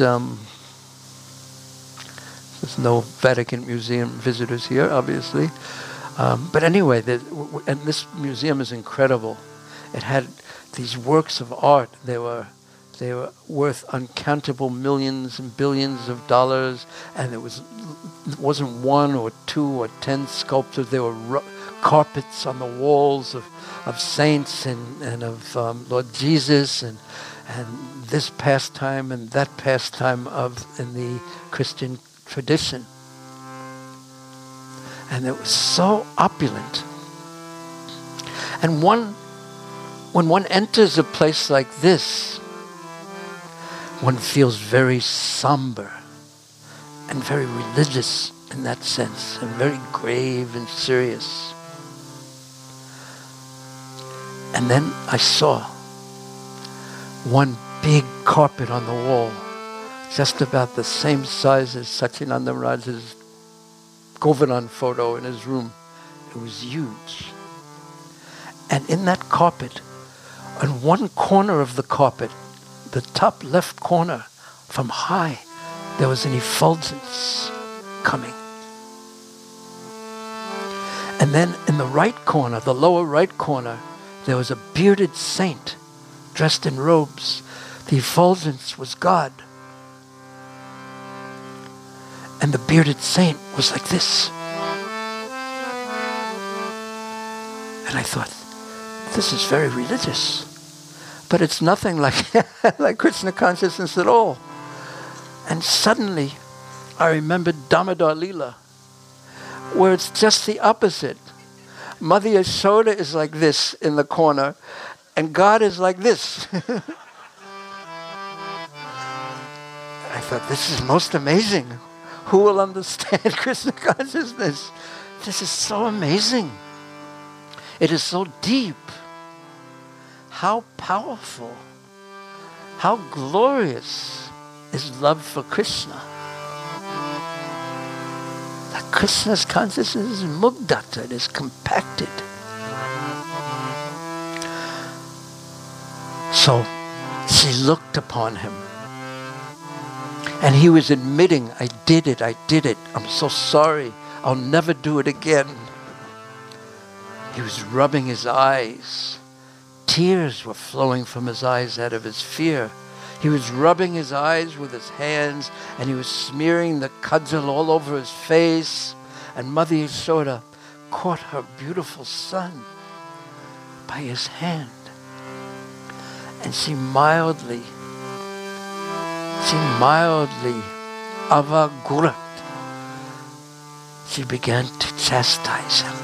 there's no Vatican Museum visitors here, obviously. But anyway, and this museum is incredible. It had these works of art. They were worth uncountable millions and billions of dollars, and it wasn't one or two or 10 sculptures. There were carpets on the walls of saints and of Lord Jesus and this pastime and that pastime in the Christian tradition. And it was so opulent. And when one enters a place like this, one feels very somber and very religious in that sense, and very grave and serious. And then I saw one big carpet on the wall, just about the same size as Satyananda Maharaj's Govardhan photo in his room. It was huge. And in that carpet, on one corner of the carpet, the top left corner, from high, there was an effulgence coming. And then in the right corner, the lower right corner, there was a bearded saint dressed in robes. The effulgence was God. And the bearded saint was like this. And I thought, this is very religious. But it's nothing like like Krishna consciousness at all. And suddenly, I remembered Damodar Leela, where it's just the opposite. Mother Yashoda is like this in the corner, and God is like this. I thought, this is most amazing. Who will understand Krishna consciousness? This is so amazing. It is so deep. How powerful, how glorious is love for Krishna. That Krishna's consciousness is mugdata, it is compacted. So she looked upon him. And he was admitting, I did it. I'm so sorry. I'll never do it again. He was rubbing his eyes. Tears were flowing from his eyes out of his fear. He was rubbing his eyes with his hands, and he was smearing the kajal all over his face. And Mother Yashoda caught her beautiful son by his hand. And she mildly, avagurat, she began to chastise him.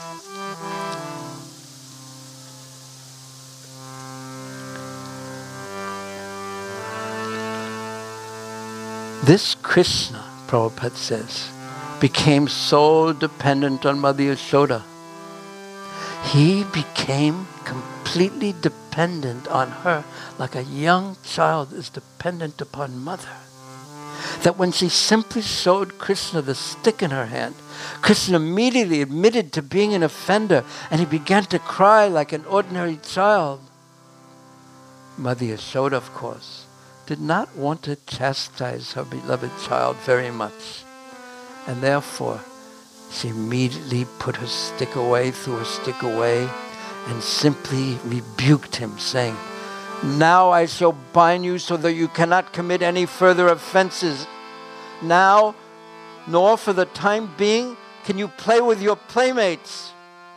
This Krishna, Prabhupada says, became so dependent on Mother Yashoda. He became completely dependent on her, like a young child is dependent upon mother. That when she simply showed Krishna the stick in her hand, Krishna immediately admitted to being an offender, and he began to cry like an ordinary child. Mother Yashoda, of course, did not want to chastise her beloved child very much. And therefore, she immediately put her stick away, threw her stick away, and simply rebuked him, saying, "Now I shall bind you so that you cannot commit any further offenses. Now, nor for the time being, can you play with your playmates."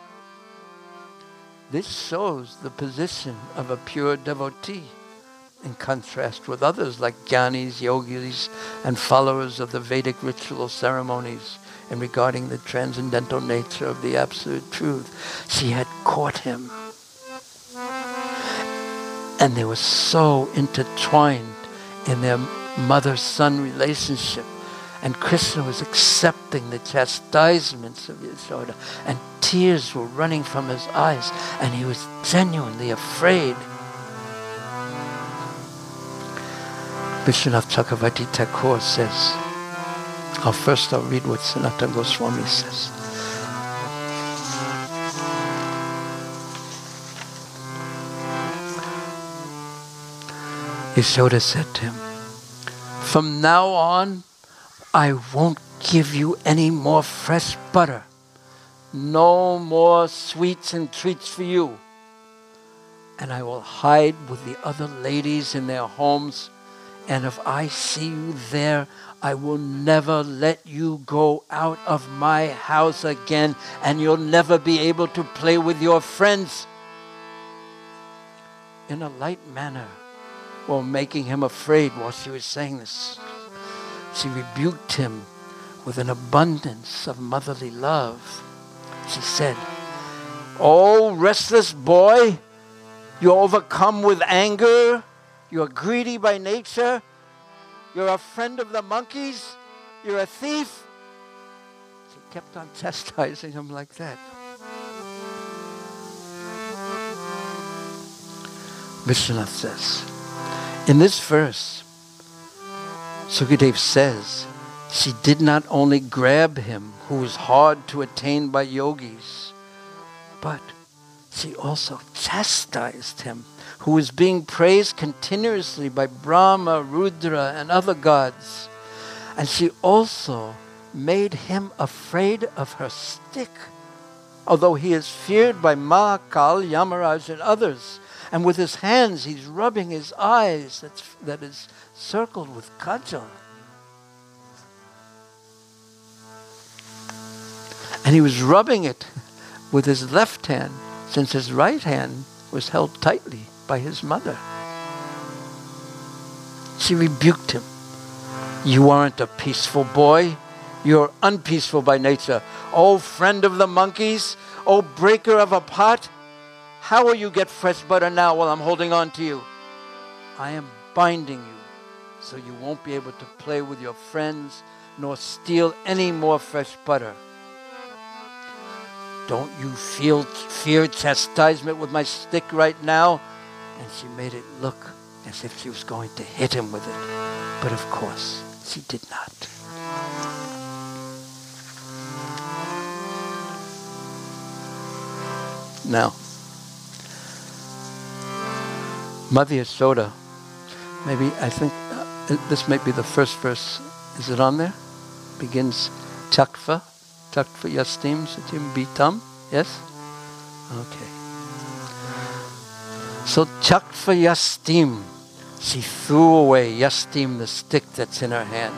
This shows the position of a pure devotee, in contrast with others like jnanis, yogis, and followers of the Vedic ritual ceremonies in regarding the transcendental nature of the Absolute Truth. She had caught him. And they were so intertwined in their mother-son relationship. And Krishna was accepting the chastisements of Yashoda, and tears were running from his eyes, and he was genuinely afraid. Vishwanath Chakravarti Thakur says, I'll read what Sanatana Goswami says. Yashoda said to him, "From now on, I won't give you any more fresh butter. No more sweets and treats for you. And I will hide with the other ladies in their homes. And if I see you there, I will never let you go out of my house again, and you'll never be able to play with your friends." In a light manner, while making him afraid while she was saying this, she rebuked him with an abundance of motherly love. She said, "Oh, restless boy, you're overcome with anger. You're greedy by nature. You're a friend of the monkeys. You're a thief." She kept on chastising him like that. Vishwanath says, in this verse, Sukadev says, she did not only grab him, who was hard to attain by yogis, but she also chastised him, who was being praised continuously by Brahma, Rudra, and other gods. And she also made him afraid of her stick, although he is feared by Mahakal, Yamaraj, and others. And with his hands, he's rubbing his eyes that is circled with kajal. And he was rubbing it with his left hand, since his right hand was held tightly by his mother. She rebuked him. "You aren't a peaceful boy. You're unpeaceful by nature. Oh, friend of the monkeys. Oh, breaker of a pot. How will you get fresh butter now while I'm holding on to you? I am binding you so you won't be able to play with your friends nor steal any more fresh butter. Don't you fear chastisement with my stick right now?" And she made it look as if she was going to hit him with it. But of course, she did not. Now, Mother Yashoda, maybe, I think this might be the first verse. Is it on there? Begins Chakva Yastim Satim Bitam. Yes? Okay. So Chakva Yastim, she threw away Yastim, the stick that's in her hand.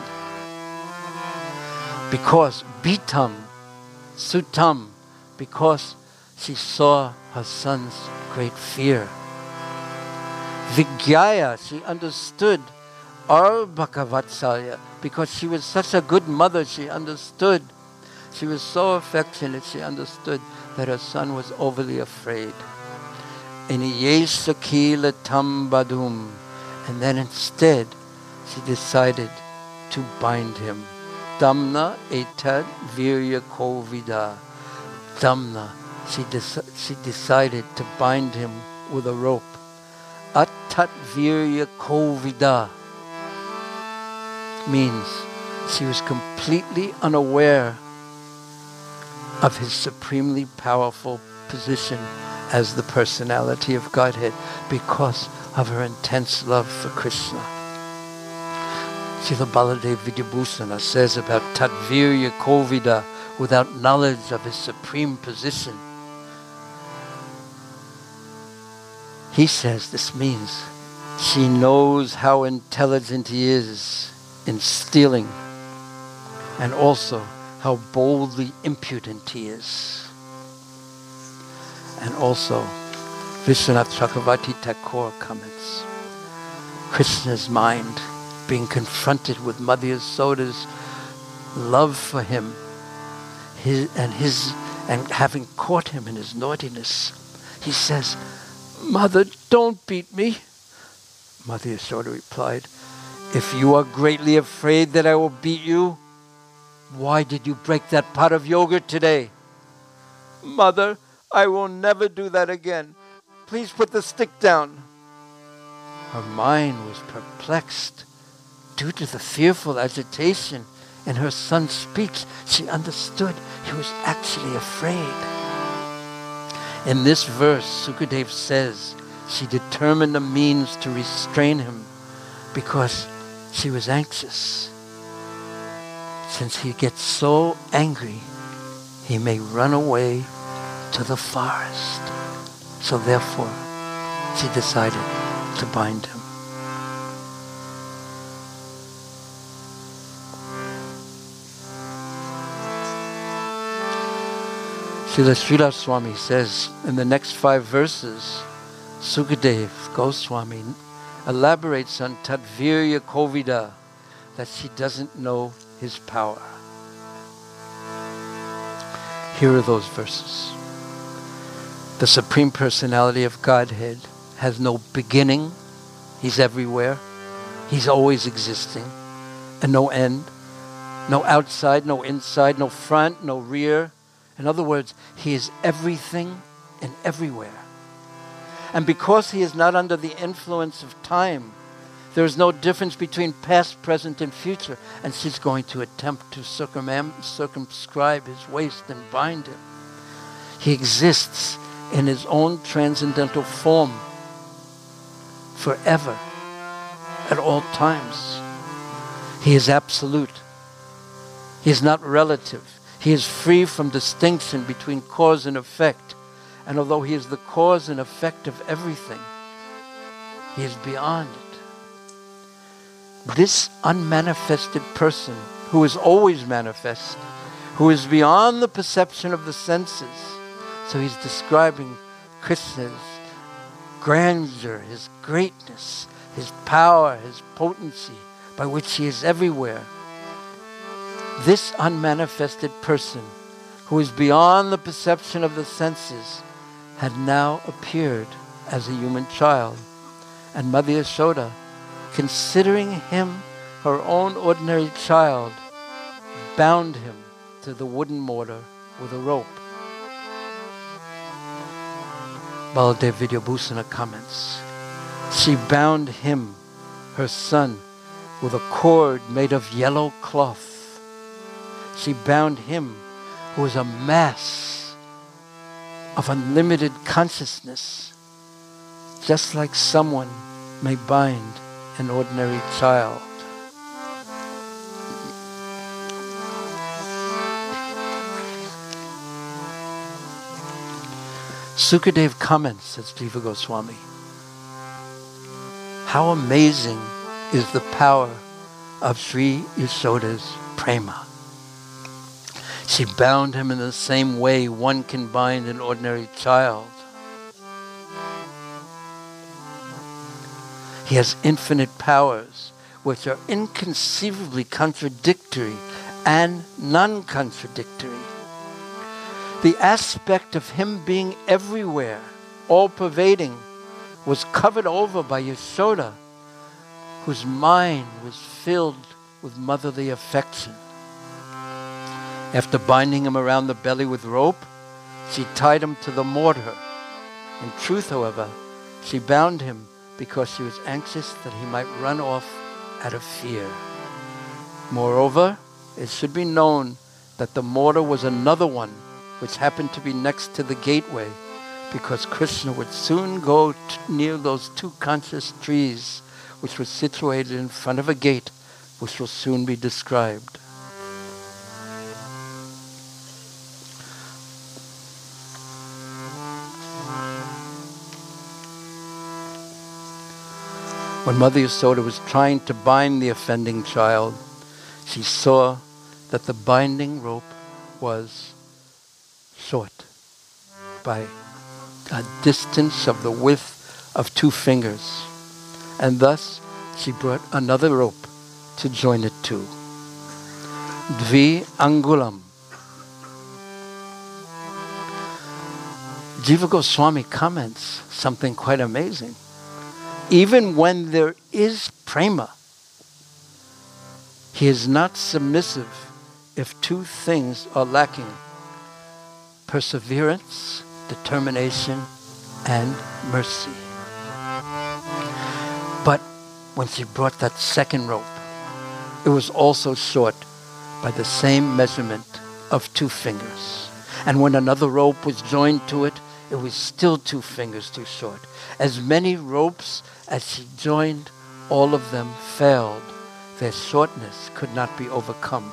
Because Bitam, Sutam, because she saw her son's great fear. Vigyaya, she understood Bhagavatsalya, because she was such a good mother, she understood. She was so affectionate, she understood that her son was overly afraid. Iniyesakila tambadum. And then instead, she decided to bind him. Damna etad virya kovida. Damna, she decided to bind him with a rope. Atat virya kovida means she was completely unaware of his supremely powerful position as the personality of Godhead because of her intense love for Krishna. Srila Baladev Vidyabhusana says about Tadvirya Kovida, without knowledge of his supreme position. He says this means she knows how intelligent he is in stealing, and also how boldly impudent he is. And also, Vishwanath Chakravarti Thakur comments, Krishna's mind, being confronted with Mother Yashoda's love for him, and having caught him in his naughtiness, he says, "Mother, don't beat me." Mother Yashoda replied, "If you are greatly afraid that I will beat you, why did you break that pot of yogurt today?" "Mother, I will never do that again. Please put the stick down." Her mind was perplexed due to the fearful agitation in her son's speech. She understood he was actually afraid. In this verse, Sukadev says she determined a means to restrain him because she was anxious. Since he gets so angry, he may run away to the forest. So therefore, she decided to bind him. Srila Sridhar Swami says in the next 5 verses, Sukadev Goswami elaborates on Tadvirya Kovida, that she doesn't know his power. Here are those verses. The Supreme Personality of Godhead has no beginning. He's everywhere. He's always existing. And no end. No outside, no inside, no front, no rear. In other words, he is everything and everywhere. And because he is not under the influence of time, there is no difference between past, present, and future. And she's going to attempt to circumscribe his waist and bind him. He exists in his own transcendental form forever, at all times. He is absolute. He is not relative. He is free from distinction between cause and effect. And although he is the cause and effect of everything, he is beyond it. This unmanifested person, who is always manifest, who is beyond the perception of the senses. So he's describing Krishna's grandeur, his greatness, his power, his potency, by which he is everywhere. This unmanifested person, who is beyond the perception of the senses, had now appeared as a human child. And Mother Yashoda, considering him her own ordinary child, bound him to the wooden mortar with a rope. Baladev Vidyabhusana comments, she bound him, her son, with a cord made of yellow cloth. She bound him, who was a mass of unlimited consciousness. just like someone may bind an ordinary child. Sukadev comments, says Jiva Goswami, how amazing is the power of Sri Yasoda's prema. She bound him in the same way one can bind an ordinary child. He has infinite powers which are inconceivably contradictory and non-contradictory. The aspect of him being everywhere, all-pervading, was covered over by Yasoda, whose mind was filled with motherly affection. After binding him around the belly with rope, she tied him to the mortar. In truth, however, she bound him because she was anxious that he might run off out of fear. Moreover, it should be known that the mortar was another one which happened to be next to the gateway, because Krishna would soon go near those two conscious trees which were situated in front of a gate which will soon be described. When Mother Yasoda was trying to bind the offending child, she saw that the binding rope was short by a distance of the width of 2 fingers, and thus she brought another rope to join it to. Dvi Angulam. Jiva Goswami comments something quite amazing. Even when there is prema, he is not submissive if 2 things are lacking: perseverance, determination, and mercy. But when she brought that second rope, it was also short by the same measurement of 2 fingers. And when another rope was joined to it, it was still 2 fingers too short. As many ropes as she joined, all of them failed. Their shortness could not be overcome.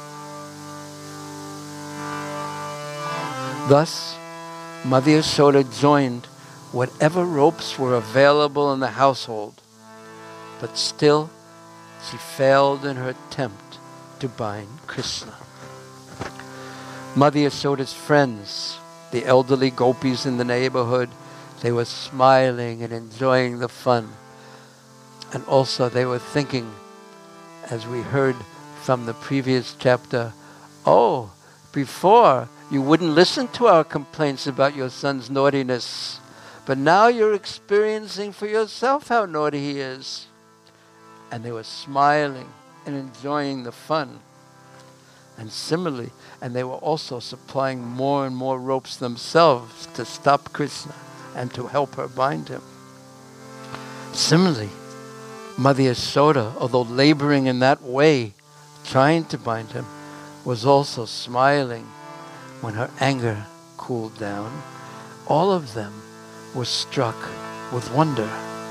Thus, Mother Yasoda joined whatever ropes were available in the household, but still she failed in her attempt to bind Krishna. Mother Yasoda's friends, the elderly gopis in the neighborhood, they were smiling and enjoying the fun. And also they were thinking, as we heard from the previous chapter, oh, before you wouldn't listen to our complaints about your son's naughtiness, but now you're experiencing for yourself how naughty he is. And they were smiling and enjoying the fun. And similarly, and they were also supplying more and more ropes themselves to stop Krishna and to help her bind him. Similarly, Mother Yasoda, although laboring in that way, trying to bind him, was also smiling when her anger cooled down. All of them were struck with wonder.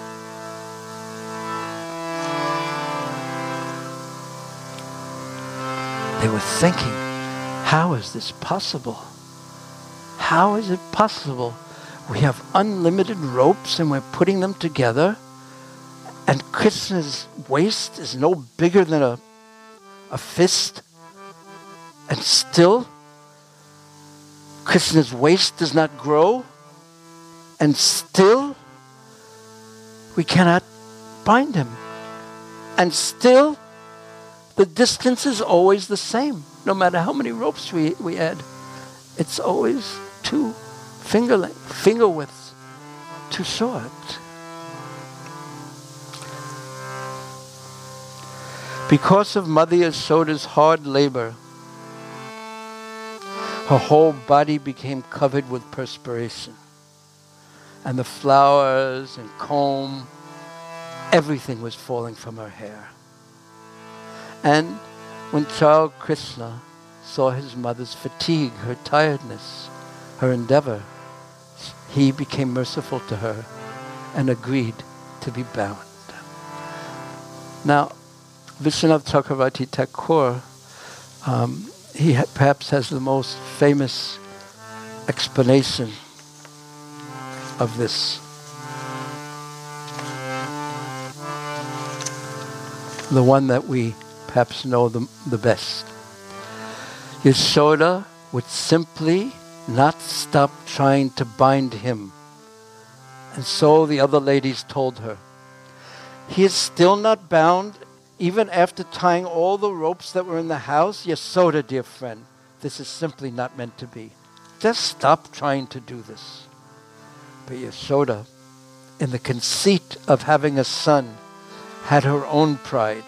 They were thinking, how is this possible? How is it possible? We have unlimited ropes and we're putting them together, and Krishna's waist is no bigger than a fist, and still Krishna's waist does not grow, and still we cannot bind him, and still the distance is always the same. No matter how many ropes we add, it's always 2 finger widths too short. Because of Mother Yasoda's hard labor, her whole body became covered with perspiration. And the flowers and comb, everything was falling from her hair. And when child Krishna saw his mother's fatigue, her tiredness, her endeavor, he became merciful to her and agreed to be bound. Now, Vishwanath Chakravarti Thakur, he perhaps has the most famous explanation of this. The one that we perhaps know the best. Yashoda would simply not stop trying to bind him. And so the other ladies told her, he is still not bound, even after tying all the ropes that were in the house. Yashoda, dear friend, this is simply not meant to be. Just stop trying to do this. But Yashoda, in the conceit of having a son, had her own pride.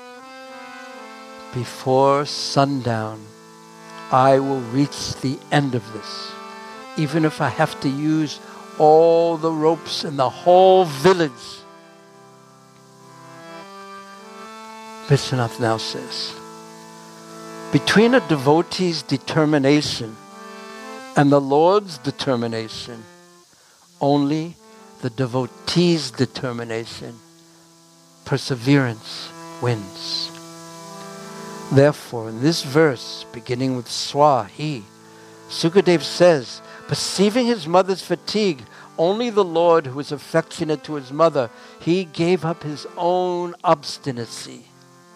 Before sundown, I will reach the end of this, even if I have to use all the ropes in the whole village. Vishwanath now says, between a devotee's determination and the Lord's determination, only the devotee's determination, perseverance, wins. Therefore, in this verse, beginning with Swa, he, Sukadev says, perceiving his mother's fatigue, only the Lord who is affectionate to his mother, he gave up his own obstinacy.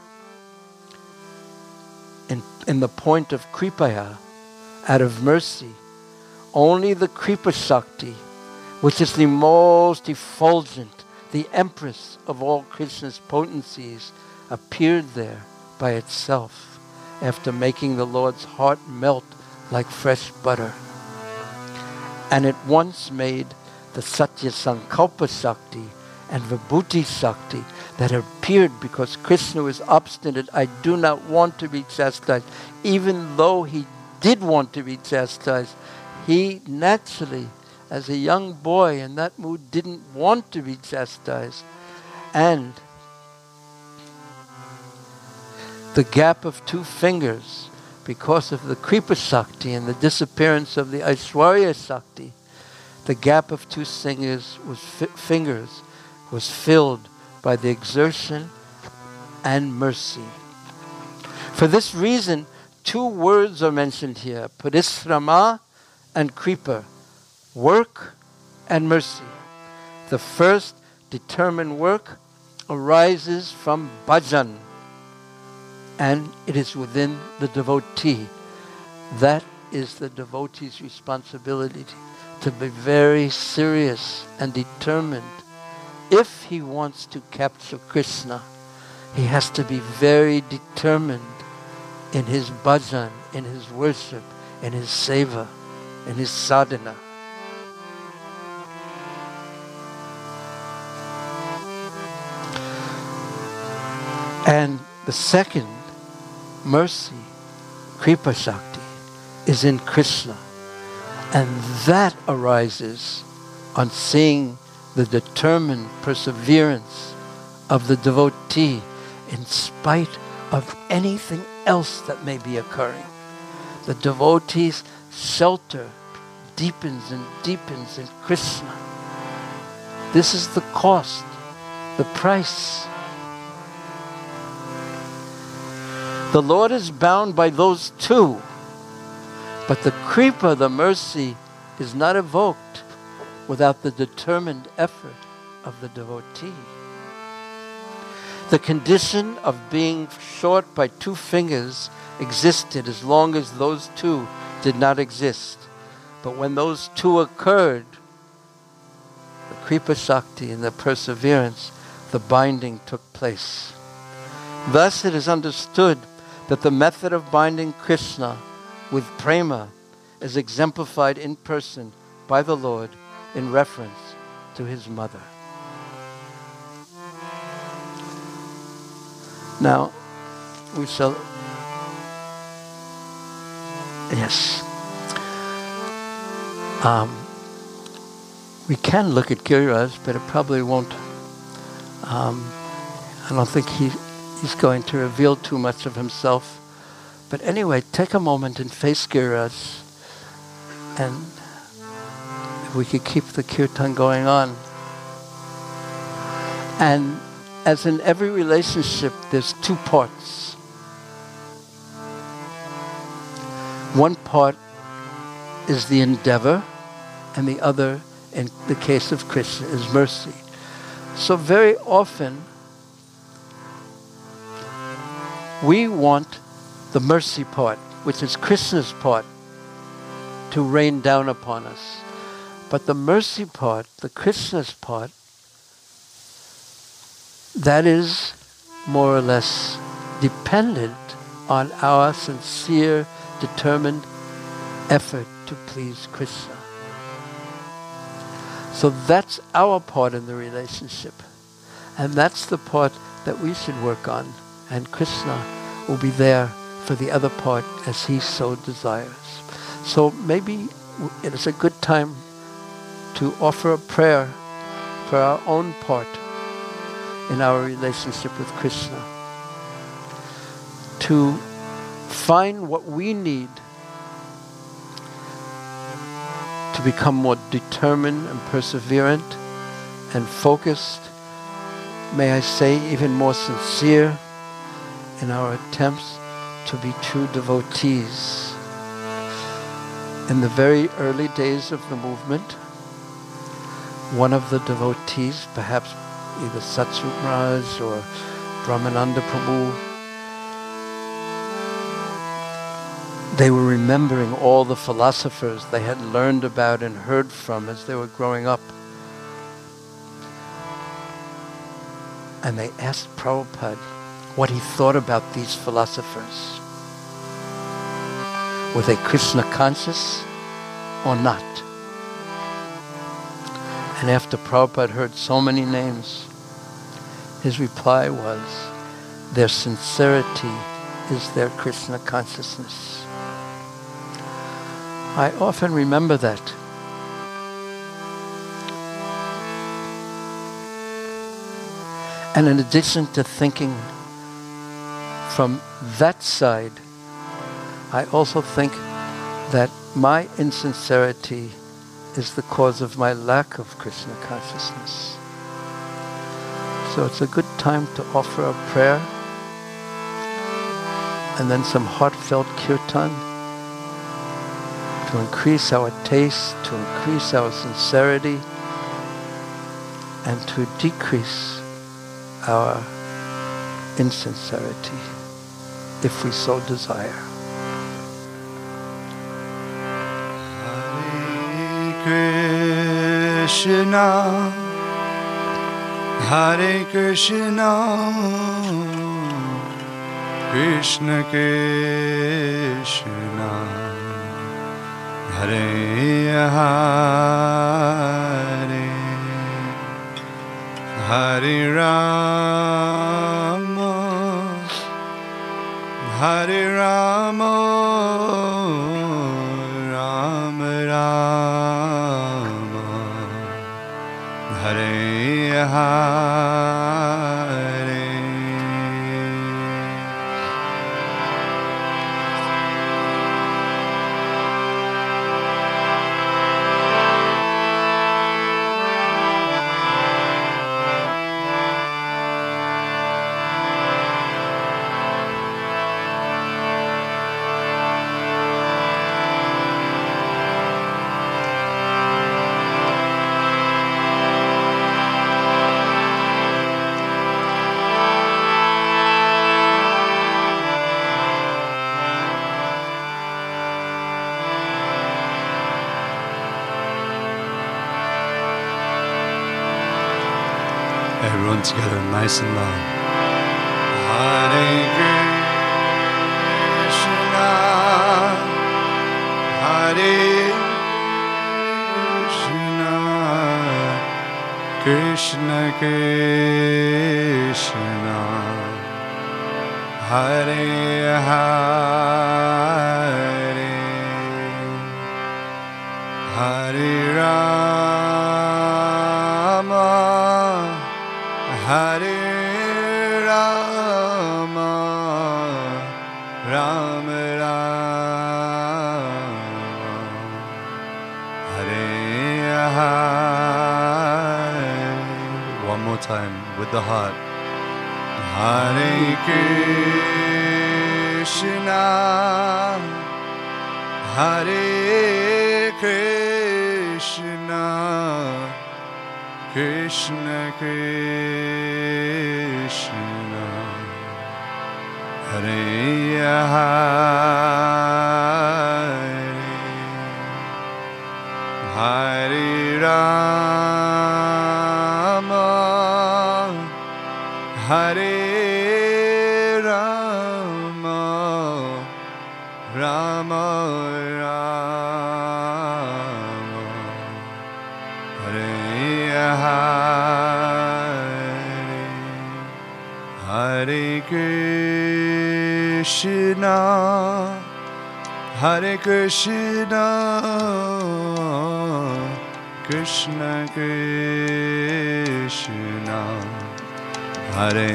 In the point of Kripaya, out of mercy, only the Kripa Shakti, which is the most effulgent, the empress of all Krishna's potencies, appeared there by itself after making the Lord's heart melt like fresh butter. And it once made the Satya Sankalpa Shakti and Vibhuti Shakti that appeared because Krishna was obstinate. I do not want to be chastised. Even though he did want to be chastised, he naturally, as a young boy in that mood, didn't want to be chastised. And the gap of 2 fingers, because of the Kripa Shakti and the disappearance of the Aishwarya Shakti, the gap of 2 fingers was filled by the exertion and mercy. For this reason, 2 words are mentioned here, parishrama and kripa, work and mercy. The first, determined work, arises from bhajan, and it is within the devotee. That is the devotee's responsibility, to be very serious and determined. If he wants to capture Krishna, he has to be very determined in his bhajan, in his worship, in his seva, in his sadhana. And the second, mercy, Kripa Shakti, is in Krishna. And that arises on seeing the determined perseverance of the devotee in spite of anything else that may be occurring. The devotee's shelter deepens and deepens in Krishna. This is the cost, the price. The Lord is bound by those 2, but the kripa, the mercy, is not evoked without the determined effort of the devotee. The condition of being short by 2 fingers existed as long as those 2 did not exist. But when those 2 occurred, the Kripa Shakti and the perseverance, the binding took place. Thus it is understood that the method of binding Krishna with prema is exemplified in person by the Lord in reference to his mother. Now, we shall... Yes. We can look at Giriraj, but it probably won't... I don't think he's going to reveal too much of himself. But anyway, take a moment and face Giriraj. And if we could keep the kirtan going on. And as in every relationship, there's two parts. One part is the endeavor, and the other, in the case of Krishna, is mercy. So very often, we want the mercy part, which is Krishna's part, to rain down upon us. But the mercy part, the Krishna's part, that is more or less dependent on our sincere, determined effort to please Krishna. So that's our part in the relationship. And that's the part that we should work on. And Krishna will be there for the other part as he so desires. So maybe it is a good time to offer a prayer for our own part in our relationship with Krishna. To find what we need to become more determined and perseverant and focused, may I say even more sincere in our attempts to be true devotees. In the very early days of the movement, one of the devotees, perhaps either Satsut Maharaj or Brahmananda Prabhu, they were remembering all the philosophers they had learned about and heard from as they were growing up. And they asked Prabhupada what he thought about these philosophers. Were they Krishna conscious or not? And after Prabhupada heard so many names, his reply was, their sincerity is their Krishna consciousness. I often remember that. And in addition to thinking from that side, I also think that my insincerity is the cause of my lack of Krishna consciousness. So it's a good time to offer a prayer and then some heartfelt kirtan to increase our taste, to increase our sincerity, and to decrease our insincerity, if we so desire. Hare Krishna, Krishna Krishna, Hare Hare, Hare Rama, Hare Rama, Rama Rama, Hare Hare. Everyone together, nice and loud. Hare Krishna, Hare Krishna, Krishna Krishna, Hare Hare, Hare Rama, Hare Rama, Rama Rama, Hare Hare. One more more time with the heart. Hare Krishna, Hare Krishna, Krishna Krishna, Hare Hare, Hare Rama, Hare Rama, Rama Rama, Hare Hare, Hare Krishna, Hare Krishna, Krishna Krishna, Hare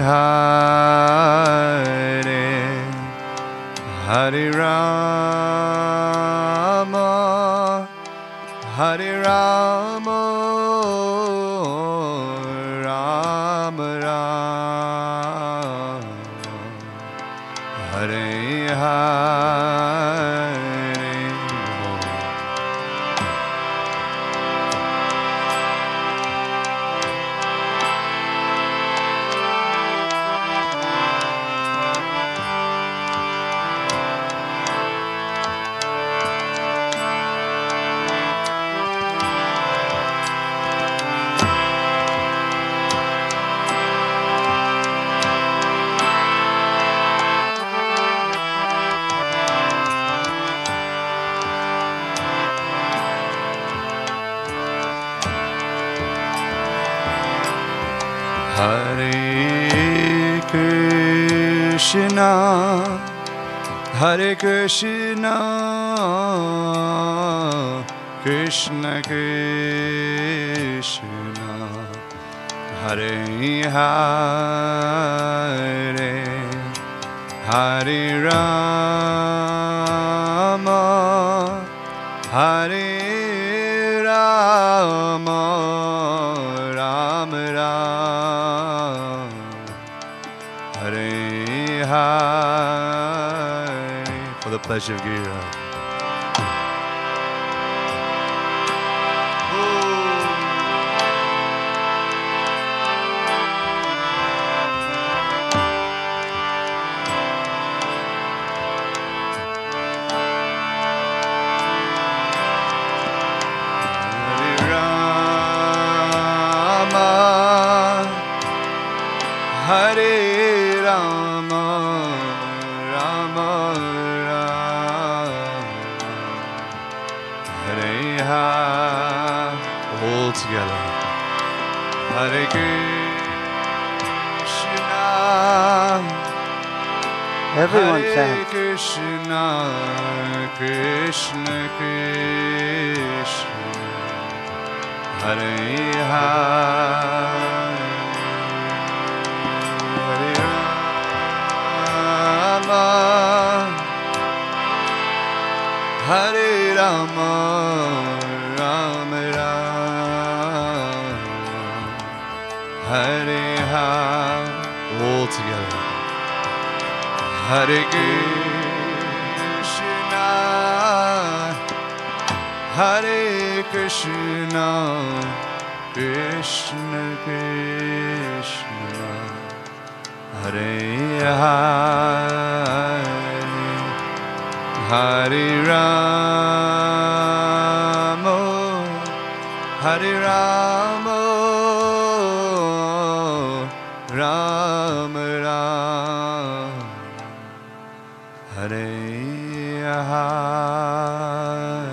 Hare, Hare Rama, Hare Rama, Rama Rama, Hare Hare. Hare Krishna, Hare Krishna, Krishna Krishna, Hare Hare, Hare Rama, Hare Rama, Rama Rama, Hare Hare, for the pleasure of Guru. Hare Rama, Rama Rama, Hare Hare, all together. Hare Krishna, Everyone Hare chant. Krishna, Krishna Krishna, Hare Hare. Hare Rama, Rama Rama, Hare Hare, all together. Hare Krishna, Hare Krishna, Krishna Krishna, Hare Hare, Hare Rama, Hare Rama, Rama Rama, Hare Hare.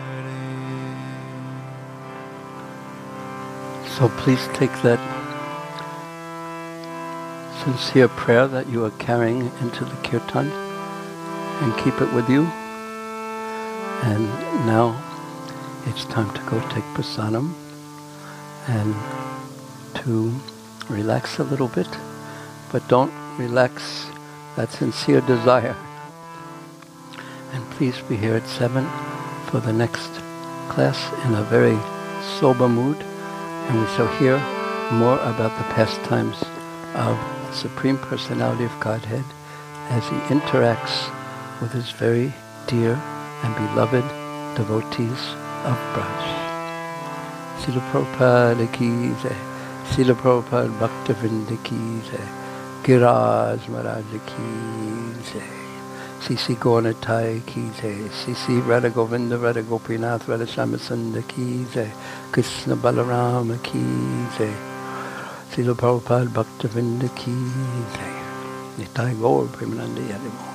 So please take that sincere prayer that you are carrying into the kirtan and keep it with you. And now it's time to go take prasadam and to relax a little bit, but don't relax that sincere desire. And please be here at 7 for the next class in a very sober mood, and we shall hear more about the pastimes of the Supreme Personality of Godhead as he interacts with his very dear and beloved devotees of Braj. Srila Prabhupada ki jai, Srila Prabhupada Bhaktivinoda ki jai, Giraj Maharaj ki jai, C.C. Gaurnatai ki jai, C.C. Radha Govinda, Radha Gopinath, Radha Shyamasundar ki jai, Krishna Balarama ki jai, Srila Prabhupada Bhaktivinoda ki jai. Nitai Gaur Premanandi Haribo.